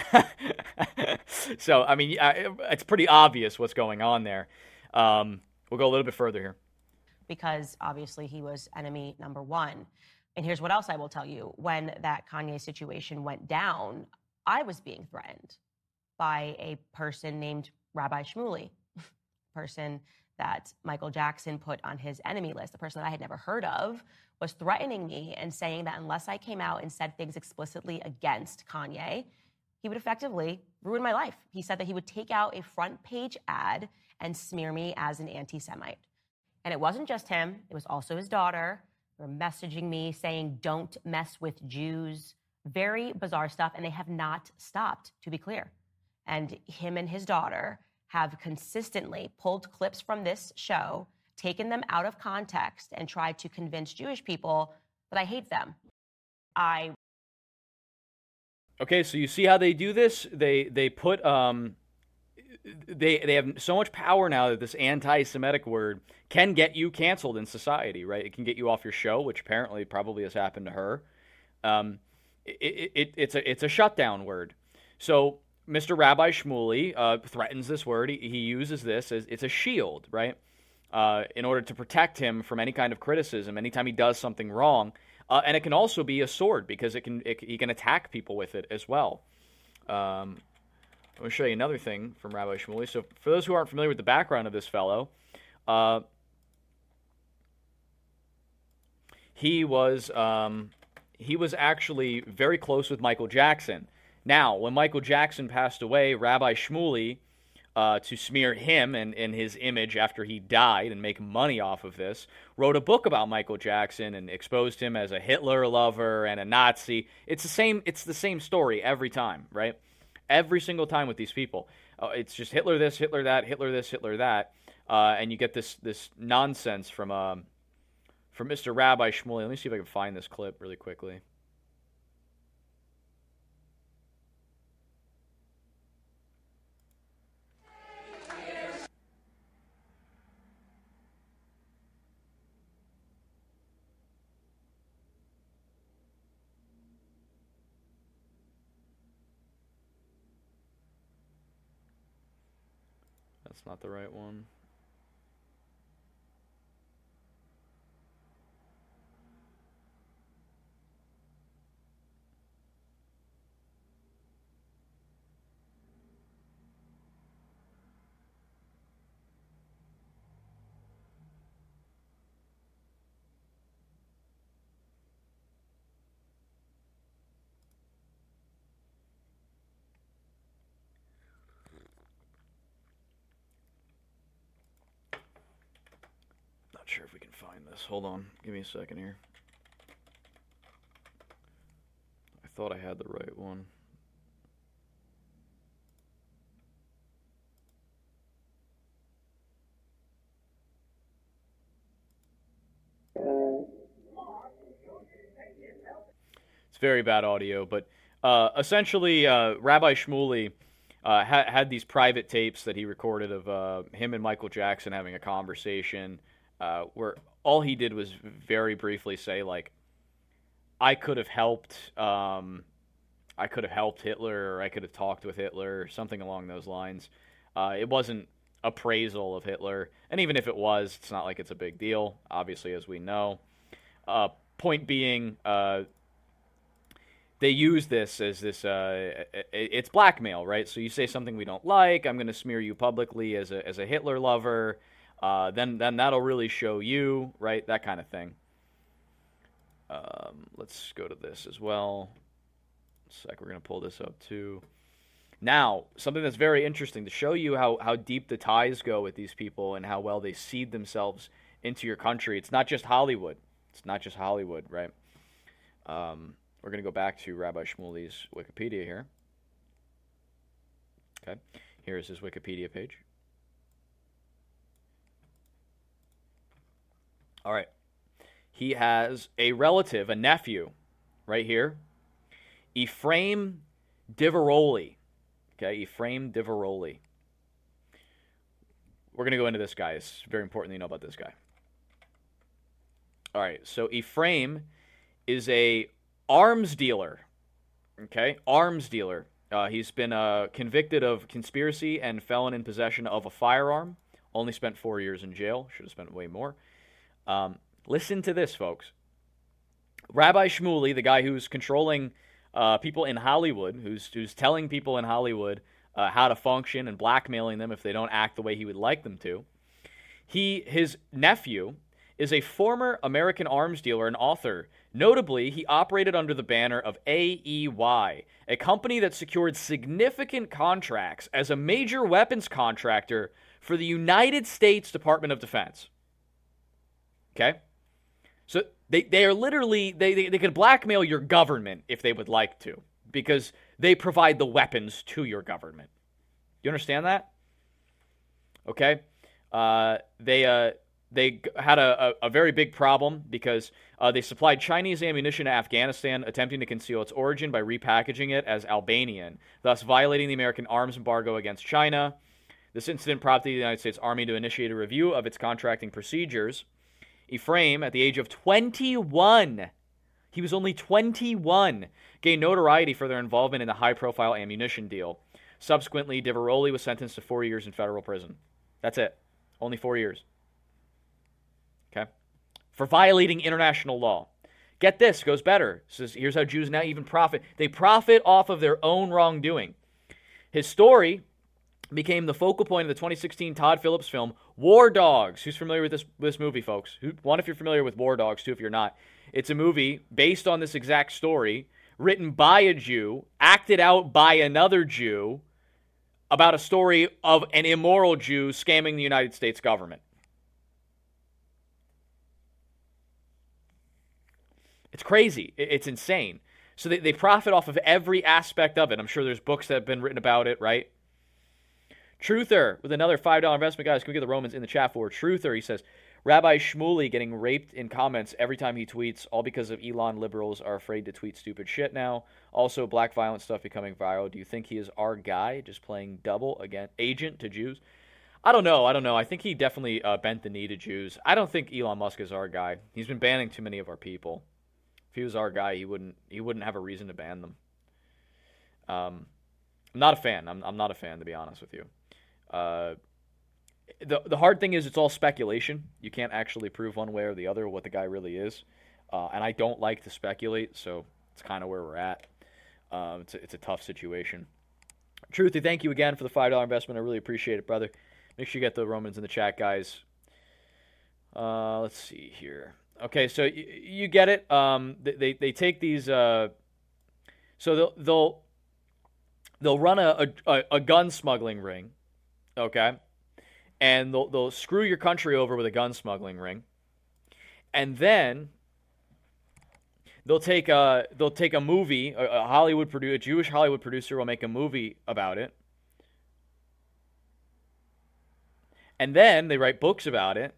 So, I mean, it's pretty obvious what's going on there. Um, we'll go a little bit further here. Because obviously he was enemy number one. And here's what else I will tell you. When that Kanye situation went down, I was being threatened by a person named Rabbi Shmuley, person that Michael Jackson put on his enemy list, a person that I had never heard of, was threatening me and saying that unless I came out and said things explicitly against Kanye, he would effectively ruin my life. He said that he would take out a front page ad and smear me as an anti-Semite. And it wasn't just him, it was also his daughter. They were messaging me saying, don't mess with Jews. Very bizarre stuff, and they have not stopped, to be clear. And him and his daughter have consistently pulled clips from this show, taken them out of context, and tried to convince Jewish people that I hate them. I... Okay, so you see how they do this? They they put... um. They they have so much power now that this anti-Semitic word can get you canceled in society, right? It can get you off your show, which apparently probably has happened to her. Um, it, it, it's a it's a shutdown word. So Mister Rabbi Shmuley uh, threatens this word. He, he uses this as it's a shield, right? Uh, in order to protect him from any kind of criticism anytime he does something wrong. Uh, and it can also be a sword because it can it, he can attack people with it as well. Um, I'm going to show you another thing from Rabbi Shmuley. So for those who aren't familiar with the background of this fellow, uh, he was um, he was actually very close with Michael Jackson. Now, when Michael Jackson passed away, Rabbi Shmuley, uh, to smear him and, and his image after he died and make money off of this, wrote a book about Michael Jackson and exposed him as a Hitler lover and a Nazi. It's the same. It's the same story every time, right? Every single time with these people, uh, it's just Hitler this, Hitler that, Hitler this, Hitler that, uh, and you get this this nonsense from um, from Mister Rabbi Shmuley. Let me see if I can find this clip really quickly. That's not the right one. Sure if we can find this. Hold on. Give me a second here. I thought I had the right one. It's very bad audio, but uh, essentially uh, Rabbi Shmuley uh, ha- had these private tapes that he recorded of uh, him and Michael Jackson having a conversation Uh, where all he did was very briefly say, like, I could have helped, um, I could have helped Hitler, or I could have talked with Hitler, or something along those lines. Uh, it wasn't appraisal of Hitler, and even if it was, it's not like it's a big deal, obviously, as we know. Uh, point being, uh, they use this as this, uh, it's blackmail, right? So you say something we don't like, I'm going to smear you publicly as a as a Hitler lover. Uh, then then that'll really show you, right? That kind of thing. Um, let's go to this as well. It's like we're going to pull this up too. Now, something that's very interesting to show you how, how deep the ties go with these people and how well they seed themselves into your country. It's not just Hollywood. It's not just Hollywood, right? Um, we're going to go back to Rabbi Shmuley's Wikipedia here. Okay, here's his Wikipedia page. All right. He has a relative, a nephew, right here, Ephraim Diveroli. Okay, Ephraim Diveroli. We're going to go into this guy. It's very important that you know about this guy. All right, so Ephraim is a arms dealer. Okay, arms dealer. Uh, he's been uh, convicted of conspiracy and felon in possession of a firearm. Only spent four years in jail. Should have spent way more. Um, listen to this, folks. Rabbi Shmuley, the guy who's controlling uh, people in Hollywood, who's who's telling people in Hollywood uh, how to function and blackmailing them if they don't act the way he would like them to. He, his nephew, is a former American arms dealer and author. Notably, he operated under the banner of A E Y, a company that secured significant contracts as a major weapons contractor for the United States Department of Defense. Okay? So they, they are literally, they, they, they could blackmail your government if they would like to, because they provide the weapons to your government. You understand that? Okay? Uh, they uh, they had a, a, a very big problem because uh, they supplied Chinese ammunition to Afghanistan, attempting to conceal its origin by repackaging it as Albanian, thus violating the American arms embargo against China. This incident prompted the United States Army to initiate a review of its contracting procedures. Ephraim, at the age of twenty-one, he was only twenty-one, gained notoriety for their involvement in the high-profile ammunition deal. Subsequently, Diveroli was sentenced to four years in federal prison. That's it. Only four years. Okay? For violating international law. Get this, goes better. It says, here's how Jews now even profit. They profit off of their own wrongdoing. His story became the focal point of the twenty sixteen Todd Phillips film, War Dogs. Who's familiar with this, this movie, folks? Who, one, if you're familiar with War Dogs, two, if you're not. It's a movie based on this exact story, written by a Jew, acted out by another Jew, about a story of an immoral Jew scamming the United States government. It's crazy. It's insane. So they, they profit off of every aspect of it. I'm sure there's books that have been written about it, right? Truther, with another five dollar investment. Guys, can we get the Romans in the chat for Truther? He says, Rabbi Shmuley getting raped in comments every time he tweets, all because of Elon. Liberals are afraid to tweet stupid shit now. Also, black violent stuff becoming viral. Do you think he is our guy, just playing double, again, agent to Jews? I don't know. I don't know. I think he definitely uh, bent the knee to Jews. I don't think Elon Musk is our guy. He's been banning too many of our people. If he was our guy, he wouldn't he wouldn't have a reason to ban them. Um, I'm not a fan. I'm I'm not a fan, to be honest with you. Uh, the the hard thing is it's all speculation. You can't actually prove one way or the other what the guy really is. Uh, and I don't like to speculate, so it's kind of where we're at. Um, it's a, it's a tough situation. Truthy, thank you again for the five dollar investment. I really appreciate it, brother. Make sure you get the Romans in the chat, guys. Uh, let's see here. Okay, so you, you get it. Um, they they take these. Uh, so they'll they'll they'll run a, a a gun smuggling ring, okay, and they'll they'll screw your country over with a gun smuggling ring, and then they'll take a they'll take a movie. A, a Hollywood produ- a Jewish Hollywood producer will make a movie about it, and then they write books about it.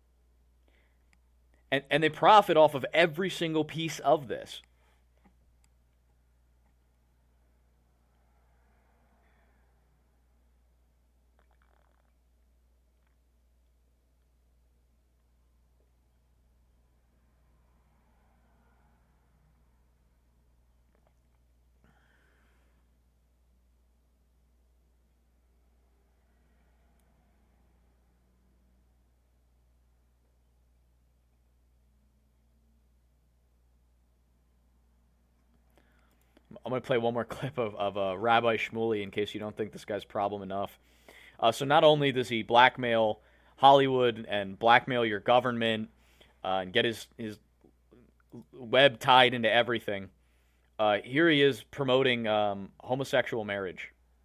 And, and they profit off of every single piece of this. I'm going to play one more clip of, of uh, Rabbi Shmuley in case you don't think this guy's problem enough. Uh, so not only does he blackmail Hollywood and blackmail your government uh, and get his, his web tied into everything, uh, here he is promoting um, homosexual marriage.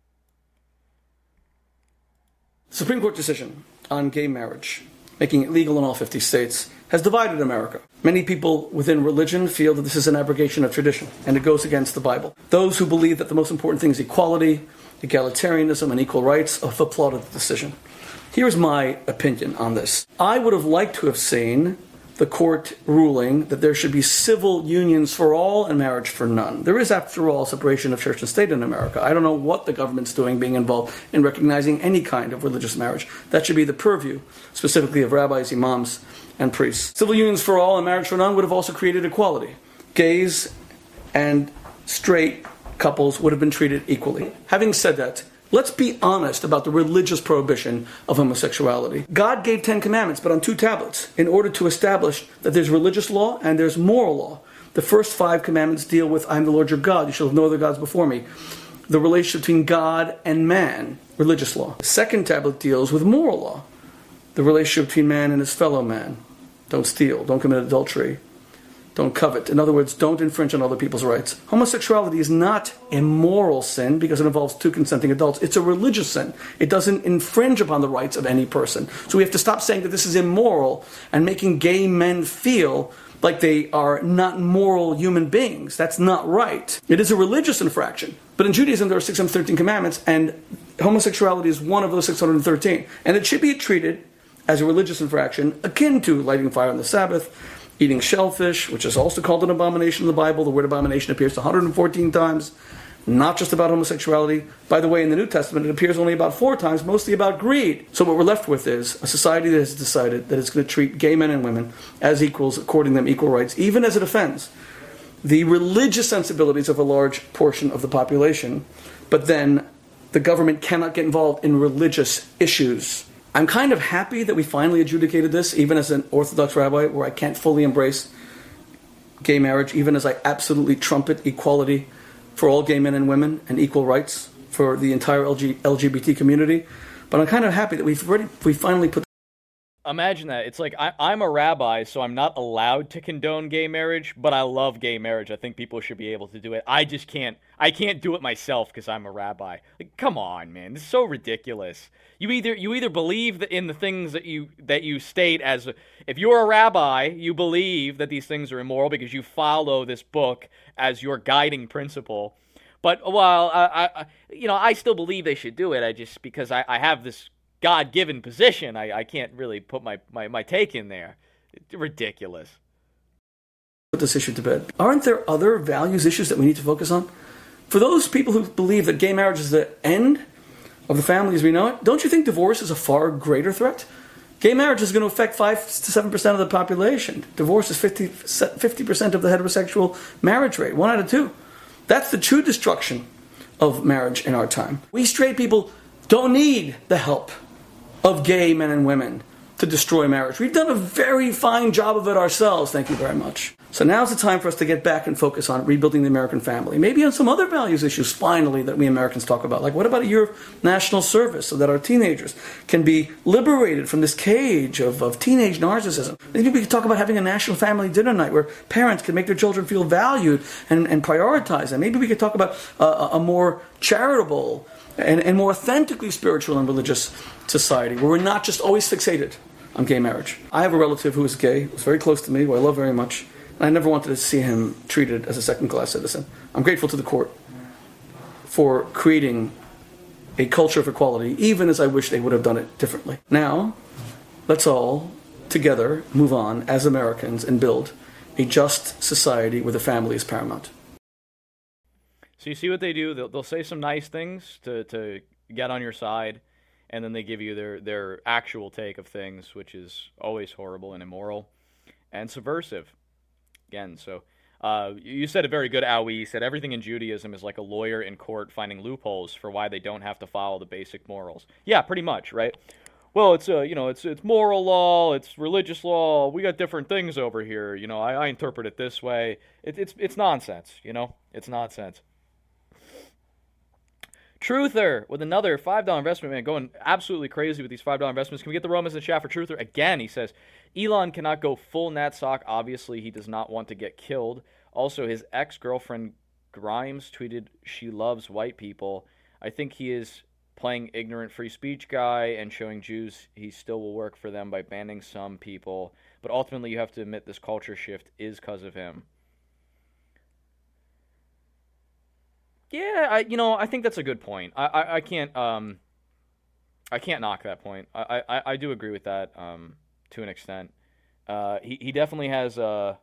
Supreme Court decision on gay marriage, making it legal in all fifty states, has divided America. Many people within religion feel that this is an abrogation of tradition, and it goes against the Bible. Those who believe that the most important thing is equality, egalitarianism, and equal rights have applauded the decision. Here's my opinion on this. I would have liked to have seen the court ruling that there should be civil unions for all and marriage for none. There is, after all, separation of church and state in America. I don't know what the government's doing being involved in recognizing any kind of religious marriage. That should be the purview, specifically of rabbis, imams, and priests. Civil unions for all and marriage for none would have also created equality. Gays and straight couples would have been treated equally. Having said that, let's be honest about the religious prohibition of homosexuality. God gave Ten Commandments, but on two tablets, in order to establish that there's religious law and there's moral law. The first five commandments deal with, I am the Lord your God, you shall have no other gods before me. The relationship between God and man, religious law. The second tablet deals with moral law. The relationship between man and his fellow man. Don't steal, don't commit adultery, don't covet. In other words, don't infringe on other people's rights. Homosexuality is not a moral sin because it involves two consenting adults. It's a religious sin. It doesn't infringe upon the rights of any person. So we have to stop saying that this is immoral and making gay men feel like they are not moral human beings. That's not right. It is a religious infraction. But in Judaism, there are six hundred thirteen commandments, and homosexuality is one of those six hundred thirteen. And it should be treated as a religious infraction akin to lighting fire on the Sabbath, eating shellfish, which is also called an abomination in the Bible. The word abomination appears one hundred fourteen times, not just about homosexuality. By the way, in the New Testament, it appears only about four times, mostly about greed. So what we're left with is a society that has decided that it's going to treat gay men and women as equals, according to them equal rights, even as it offends the religious sensibilities of a large portion of the population, but then the government cannot get involved in religious issues. I'm kind of happy that we finally adjudicated this, even as an Orthodox rabbi, where I can't fully embrace gay marriage, even as I absolutely trumpet equality for all gay men and women and equal rights for the entire L G B T community. But I'm kind of happy that we've already we finally put Imagine that. It's like I, I'm a rabbi, so I'm not allowed to condone gay marriage, but I love gay marriage. I think people should be able to do it. I just can't. I can't do it myself because I'm a rabbi. Like, come on, man. This is so ridiculous. You either you either believe that in the things that you that you state as a, if you're a rabbi, you believe that these things are immoral because you follow this book as your guiding principle. But while I, I you know, I still believe they should do it. I just because I, I have this God-given position, I, I can't really put my, my, my take in there. It's ridiculous. Put this issue to bed. Aren't there other values issues that we need to focus on? For those people who believe that gay marriage is the end of the family as we know it, don't you think divorce is a far greater threat? Gay marriage is going to affect five to seven percent of the population. Divorce is fifty percent of the heterosexual marriage rate, one out of two. That's the true destruction of marriage in our time. We straight people don't need the help of gay men and women to destroy marriage. We've done a very fine job of it ourselves, thank you very much. So now's the time for us to get back and focus on rebuilding the American family. Maybe on some other values issues, finally, that we Americans talk about. Like, what about a year of national service so that our teenagers can be liberated from this cage of, of teenage narcissism? Maybe we could talk about having a national family dinner night where parents can make their children feel valued and, and prioritize them. Maybe we could talk about a, a more charitable and, and more authentically spiritual and religious society where we're not just always fixated on gay marriage. I have a relative who is gay, who's very close to me, who I love very much, and I never wanted to see him treated as a second-class citizen. I'm grateful to the court for creating a culture of equality, even as I wish they would have done it differently. Now, let's all together move on as Americans and build a just society where the family is paramount. So you see what they do? They'll, they'll say some nice things to, to get on your side, and then they give you their, their actual take of things, which is always horrible and immoral and subversive. Again, so uh, you said it very good, Awi. You said everything in Judaism is like a lawyer in court finding loopholes for why they don't have to follow the basic morals. Yeah, pretty much, right? Well, it's uh, you know, it's it's moral law, it's religious law. We got different things over here. You know, I, I interpret it this way. It, it's it's nonsense. You know, it's nonsense. Truther with another five dollar investment, man, going absolutely crazy with these five dollar investments. Can we get the Romans in the chat for Truther? Again, he says, Elon cannot go full NatSoc. Obviously, he does not want to get killed. Also, his ex-girlfriend Grimes tweeted she loves white people. I think he is playing ignorant free speech guy and showing Jews he still will work for them by banning some people. But ultimately, you have to admit this culture shift is because of him. Yeah, I, you know, I think that's a good point. I, I, I can't, um, I can't knock that point. I, I, I do agree with that, um, to an extent. Uh, he, he definitely has, uh,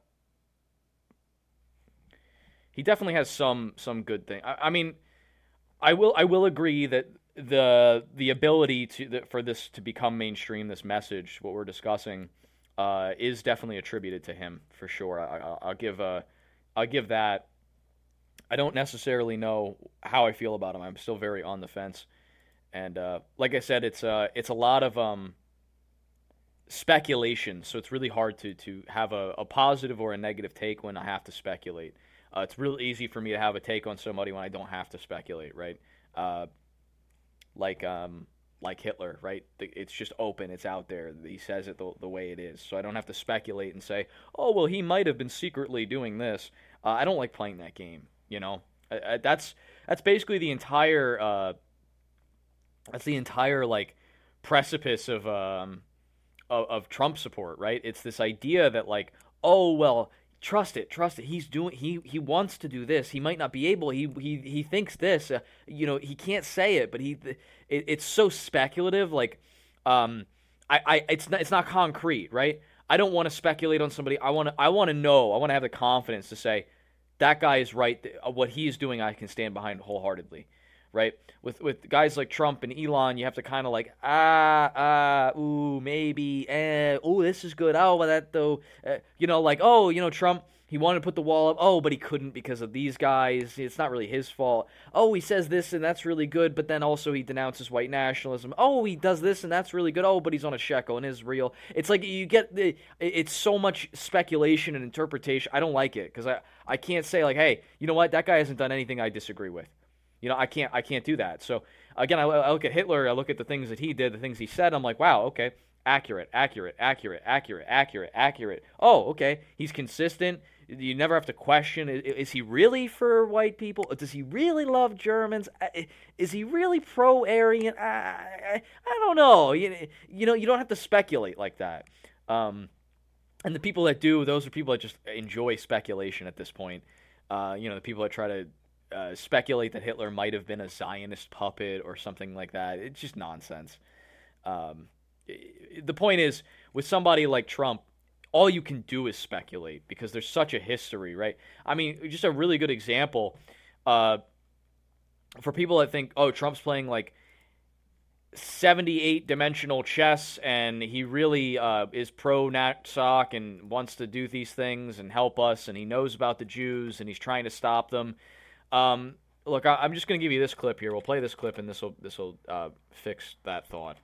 he definitely has some, some good thing. I, I mean, I will, I will agree that the, the ability to, the, for this to become mainstream, this message, what we're discussing, uh, is definitely attributed to him for sure. I, I, I'll give, uh, I'll give that. I don't necessarily know how I feel about him. I'm still very on the fence, and uh, like I said, it's uh, it's a lot of um, speculation. So it's really hard to to have a, a positive or a negative take when I have to speculate. Uh, it's real easy for me to have a take on somebody when I don't have to speculate, right? Uh, like um, like Hitler, right? It's just open. It's out there. He says it the, the way it is, so I don't have to speculate and say, oh well, he might have been secretly doing this. Uh, I don't like playing that game. You know, I, I, that's that's basically the entire uh, that's the entire like precipice of um of, of Trump support, right? It's this idea that like, oh well, trust it, trust it. He's doing he he wants to do this. He might not be able. He he he thinks this. Uh, you know, he can't say it, but he it, it's so speculative. Like, um, I, I it's not it's not concrete, right? I don't want to speculate on somebody. I want to I want to know. I want to have the confidence to say, that guy is right. What he is doing, I can stand behind wholeheartedly, right? With with guys like Trump and Elon, you have to kind of like, ah, ah, ooh, maybe, eh, ooh, this is good. Oh, well, that though, uh, you know, like, oh, you know, Trump, he wanted to put the wall up. Oh, but he couldn't because of these guys. It's not really his fault. Oh, he says this and that's really good, but then also he denounces white nationalism. Oh, he does this and that's really good. Oh, but he's on a shekel and Israel. It's like you get the. It's so much speculation and interpretation. I don't like it because I I can't say like, hey, you know what? That guy hasn't done anything I disagree with. You know, I can't I can't do that. So again, I, I look at Hitler. I look at the things that he did, the things he said. I'm like, wow, okay. accurate, accurate, accurate, accurate, accurate, accurate. Oh, okay. He's consistent. You never have to question, is, is he really for white people? Does he really love Germans? Is he really pro-Aryan? I, I, I don't know. You, you know, you don't have to speculate like that. Um, and the people that do, those are people that just enjoy speculation at this point. Uh, you know, the people that try to uh, speculate that Hitler might have been a Zionist puppet or something like that. It's just nonsense. Um, the point is, with somebody like Trump, all you can do is speculate because there's such a history, right? I mean, just a really good example uh, for people that think, oh, Trump's playing like seventy-eight dimensional chess and he really uh, is pro-NatSoc and wants to do these things and help us and he knows about the Jews and he's trying to stop them. Um, look, I- I'm just going to give you this clip here. We'll play this clip and this will this will uh, fix that thought.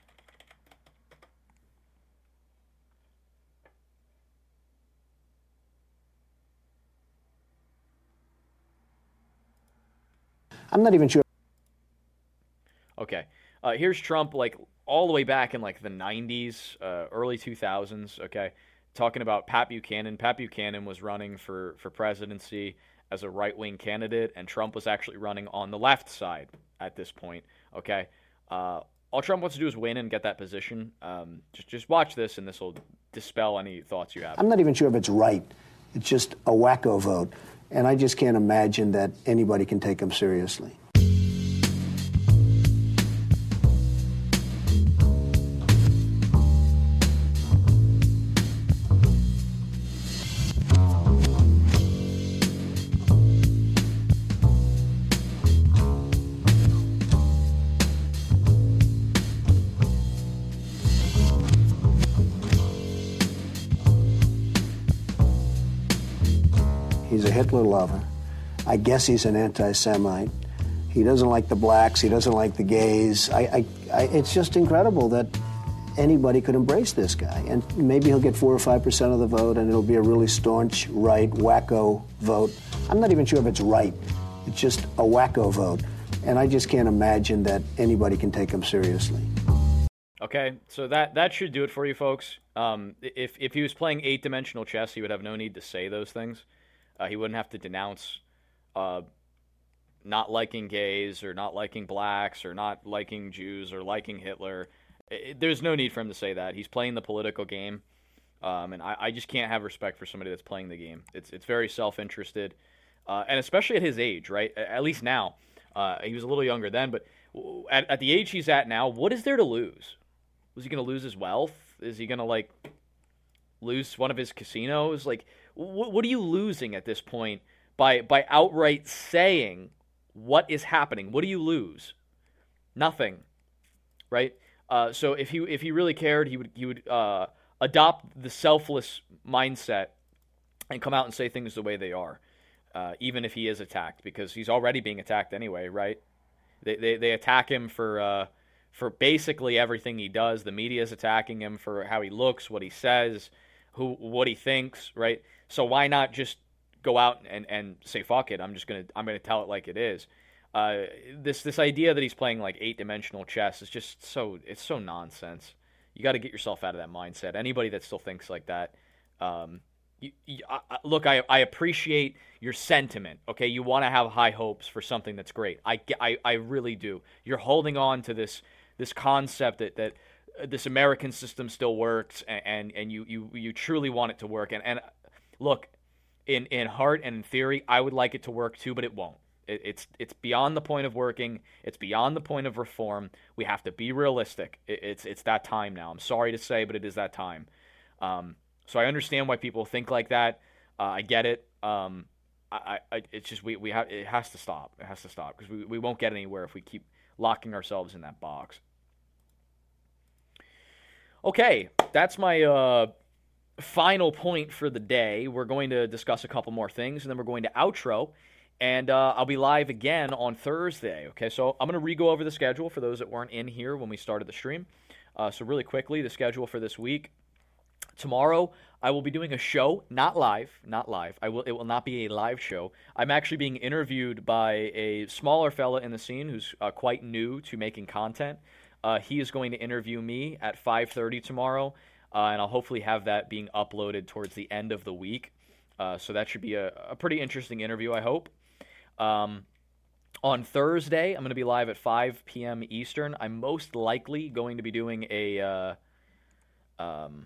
I'm not even sure. Okay. Uh, here's Trump, like, all the way back in, like, the nineties, uh, early two thousands, okay, talking about Pat Buchanan. Pat Buchanan was running for, for presidency as a right-wing candidate, and Trump was actually running on the left side at this point, okay? Uh, all Trump wants to do is win and get that position. Um, just, just watch this, and this will dispel any thoughts you have. I'm not even sure if it's right. It's just a wacko vote. And I just can't imagine that anybody can take him seriously. He's a Hitler lover. I guess he's an anti-Semite. He doesn't like the blacks. He doesn't like the gays. I, I, I, it's just incredible that anybody could embrace this guy. And maybe he'll get four or five percent of the vote, and it'll be a really staunch, right, wacko vote. I'm not even sure if it's right. It's just a wacko vote. And I just can't imagine that anybody can take him seriously. Okay, so that, that should do it for you folks. Um, if, if he was playing eight-dimensional chess, he would have no need to say those things. Uh, he wouldn't have to denounce uh, not liking gays or not liking blacks or not liking Jews or liking Hitler. It, there's no need for him to say that. He's playing the political game, um, and I, I just can't have respect for somebody that's playing the game. It's it's very self-interested, uh, and especially at his age, right? At least now. Uh, he was a little younger then, but at, at the age he's at now, what is there to lose? Was he going to lose his wealth? Is he going to, like, lose one of his casinos? Like, wh- what are you losing at this point by by outright saying what is happening? What do you lose? Nothing, right? Uh, so if he if he really cared, he would he would uh, adopt the selfless mindset and come out and say things the way they are, uh, even if he is attacked, because he's already being attacked anyway, right? They they, they attack him for uh, for basically everything he does. The media is attacking him for how he looks, what he says, who what he thinks, right? So why not just go out and, and say fuck it? I'm just gonna I'm gonna tell it like it is. Uh, this this idea that he's playing like eight dimensional chess is just so it's so nonsense. You got to get yourself out of that mindset. Anybody that still thinks like that, um, you, you, I, look, I I appreciate your sentiment. Okay, you want to have high hopes for something that's great. I, I I really do. You're holding on to this this concept that that. This American system still works, and, and, and you, you, you truly want it to work. And, and look, in, in heart and in theory, I would like it to work too, but it won't. It, it's it's beyond the point of working. It's beyond the point of reform. We have to be realistic. It, it's it's that time now. I'm sorry to say, but it is that time. Um, so I understand why people think like that. Uh, I get it. Um, I, I it's just we we have it has to stop. It has to stop because we we won't get anywhere if we keep locking ourselves in that box. Okay, that's my uh, final point for the day. We're going to discuss a couple more things, and then we're going to outro, and uh, I'll be live again on Thursday. Okay, so I'm going to re-go over the schedule for those that weren't in here when we started the stream. Uh, so really quickly, the schedule for this week. Tomorrow, I will be doing a show, not live, not live. I will. It will not be a live show. I'm actually being interviewed by a smaller fella in the scene who's uh, quite new to making content. Uh, he is going to interview me at five thirty tomorrow, uh, and I'll hopefully have that being uploaded towards the end of the week. Uh, so that should be a, a pretty interesting interview, I hope. Um, on Thursday, I'm going to be live at five p.m. Eastern. I'm most likely going to be doing a... Uh, um,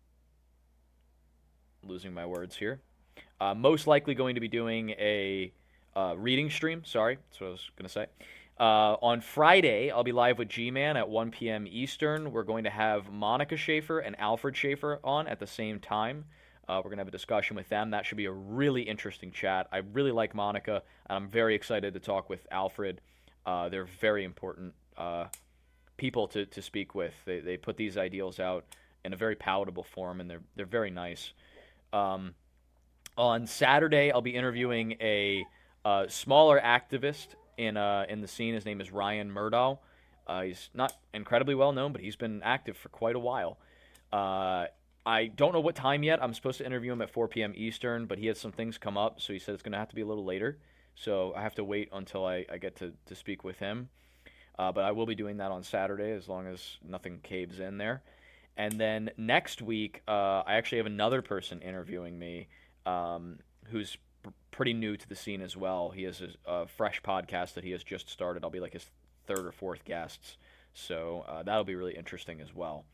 losing my words here. Uh, most likely going to be doing a uh, reading stream. Sorry, that's what I was going to say. Uh, on Friday, I'll be live with G-Man at one p.m. Eastern. We're going to have Monica Schaefer and Alfred Schaefer on at the same time. Uh, we're going to have a discussion with them. That should be a really interesting chat. I really like Monica, and I'm very excited to talk with Alfred. Uh, they're very important uh, people to, to speak with. They, they put these ideals out in a very palatable form, and they're they're very nice. Um, on Saturday, I'll be interviewing a uh, smaller activist in uh, in the scene. His name is Ryan Murdaugh. Uh, he's not incredibly well known, but he's been active for quite a while. Uh, I don't know what time yet. I'm supposed to interview him at four p.m. Eastern, but he has some things come up, so he said it's going to have to be a little later. So I have to wait until I, I get to, to speak with him. Uh, but I will be doing that on Saturday as long as nothing caves in there. And then next week, uh, I actually have another person interviewing me um, who's p- pretty new to the scene as well. He has a, a fresh podcast that he has just started. I'll be like his third or fourth guests. So uh, that'll be really interesting as well.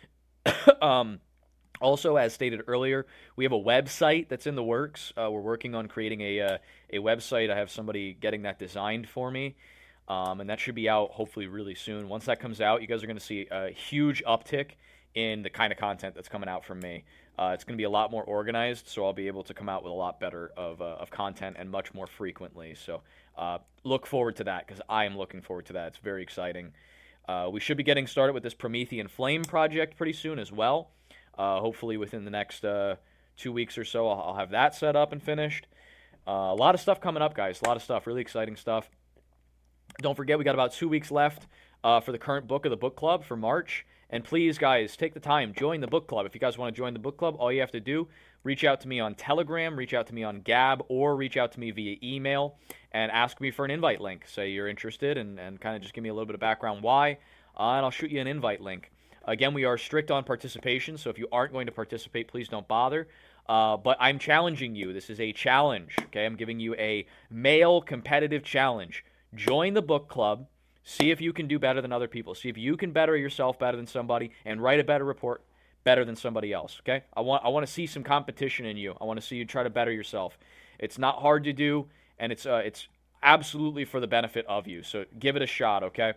um, also, as stated earlier, we have a website that's in the works. Uh, we're working on creating a, uh, a website. I have somebody getting that designed for me. Um, and that should be out hopefully really soon. Once that comes out, you guys are going to see a huge uptick in the kind of content that's coming out from me. Uh, it's going to be a lot more organized, so I'll be able to come out with a lot better of, uh, of content and much more frequently. So uh, look forward to that, because I am looking forward to that. It's very exciting. Uh, we should be getting started with this Promethean Flame project pretty soon as well. Uh, hopefully within the next uh, two weeks or so, I'll, I'll have that set up and finished. Uh, a lot of stuff coming up, guys. A lot of stuff, really exciting stuff. Don't forget, we got about two weeks left uh, for the current book of the book club for March. And please, guys, take the time. Join the book club. If you guys want to join the book club, all you have to do, reach out to me on Telegram, reach out to me on Gab, or reach out to me via email and ask me for an invite link. Say you're interested and, and kind of just give me a little bit of background why, uh, and I'll shoot you an invite link. Again, we are strict on participation, so if you aren't going to participate, please don't bother. Uh, but I'm challenging you. This is a challenge, okay? I'm giving you a male competitive challenge. Join the book club. See if you can do better than other people. See if you can better yourself better than somebody and write a better report better than somebody else, okay? I want I want to see some competition in you. I want to see you try to better yourself. It's not hard to do, and it's uh, it's absolutely for the benefit of you. So give it a shot, okay?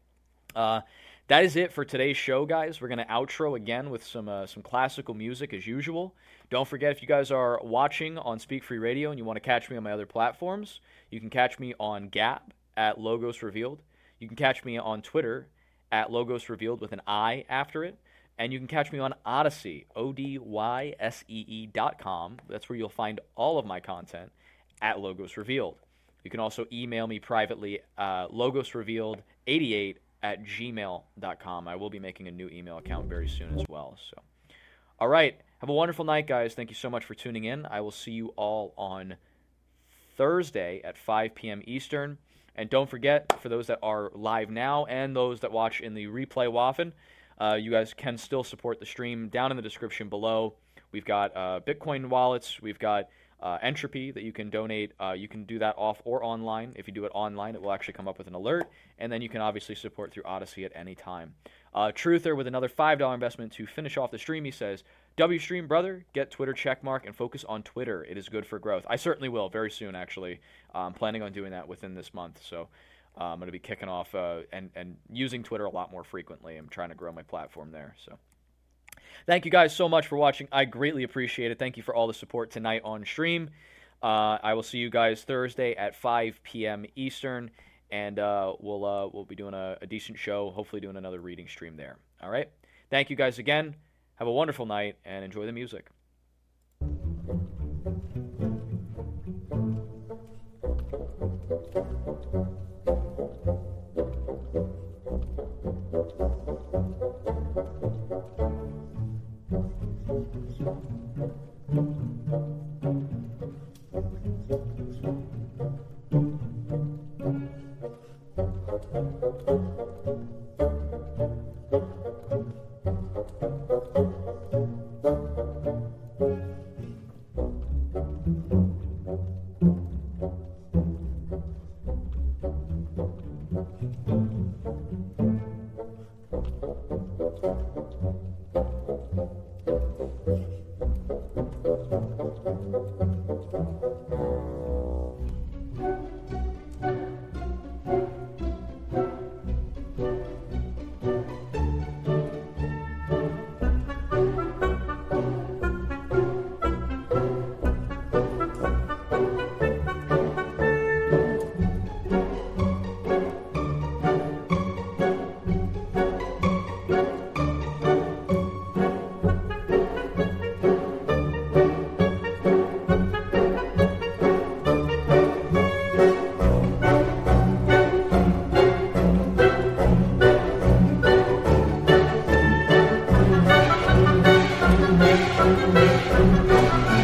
Uh, that is it for today's show, guys. We're going to outro again with some uh, some classical music as usual. Don't forget, if you guys are watching on Speak Free Radio and you want to catch me on my other platforms, you can catch me on Gab at Logos Revealed. You can catch me on Twitter at Logos Revealed with an I after it. And you can catch me on Odyssey, O D Y S E E dot com. That's where you'll find all of my content at Logos Revealed. You can also email me privately, uh, logos revealed eighty-eight at gmail dot com. I will be making a new email account very soon as well. So, all right. Have a wonderful night, guys. Thank you so much for tuning in. I will see you all on Thursday at five p.m. Eastern. And don't forget, for those that are live now and those that watch in the replay often, uh, you guys can still support the stream down in the description below. We've got uh, Bitcoin wallets. We've got uh, Entropy that you can donate. Uh, you can do that off or online. If you do it online, it will actually come up with an alert. And then you can obviously support through Odyssey at any time. Uh, Truther with another five dollars investment to finish off the stream. He says, W-Stream, brother, get Twitter checkmark and focus on Twitter. It is good for growth. I certainly will very soon, actually. I'm um, planning on doing that within this month. So uh, I'm going to be kicking off uh, and, and using Twitter a lot more frequently. I'm trying to grow my platform there. So thank you guys so much for watching. I greatly appreciate it. Thank you for all the support tonight on stream. Uh, I will see you guys Thursday at five p.m. Eastern. And uh, we'll uh, we'll be doing a, a decent show, hopefully doing another reading stream there. All right? Thank you guys again. Have a wonderful night, and enjoy the music. Thank you.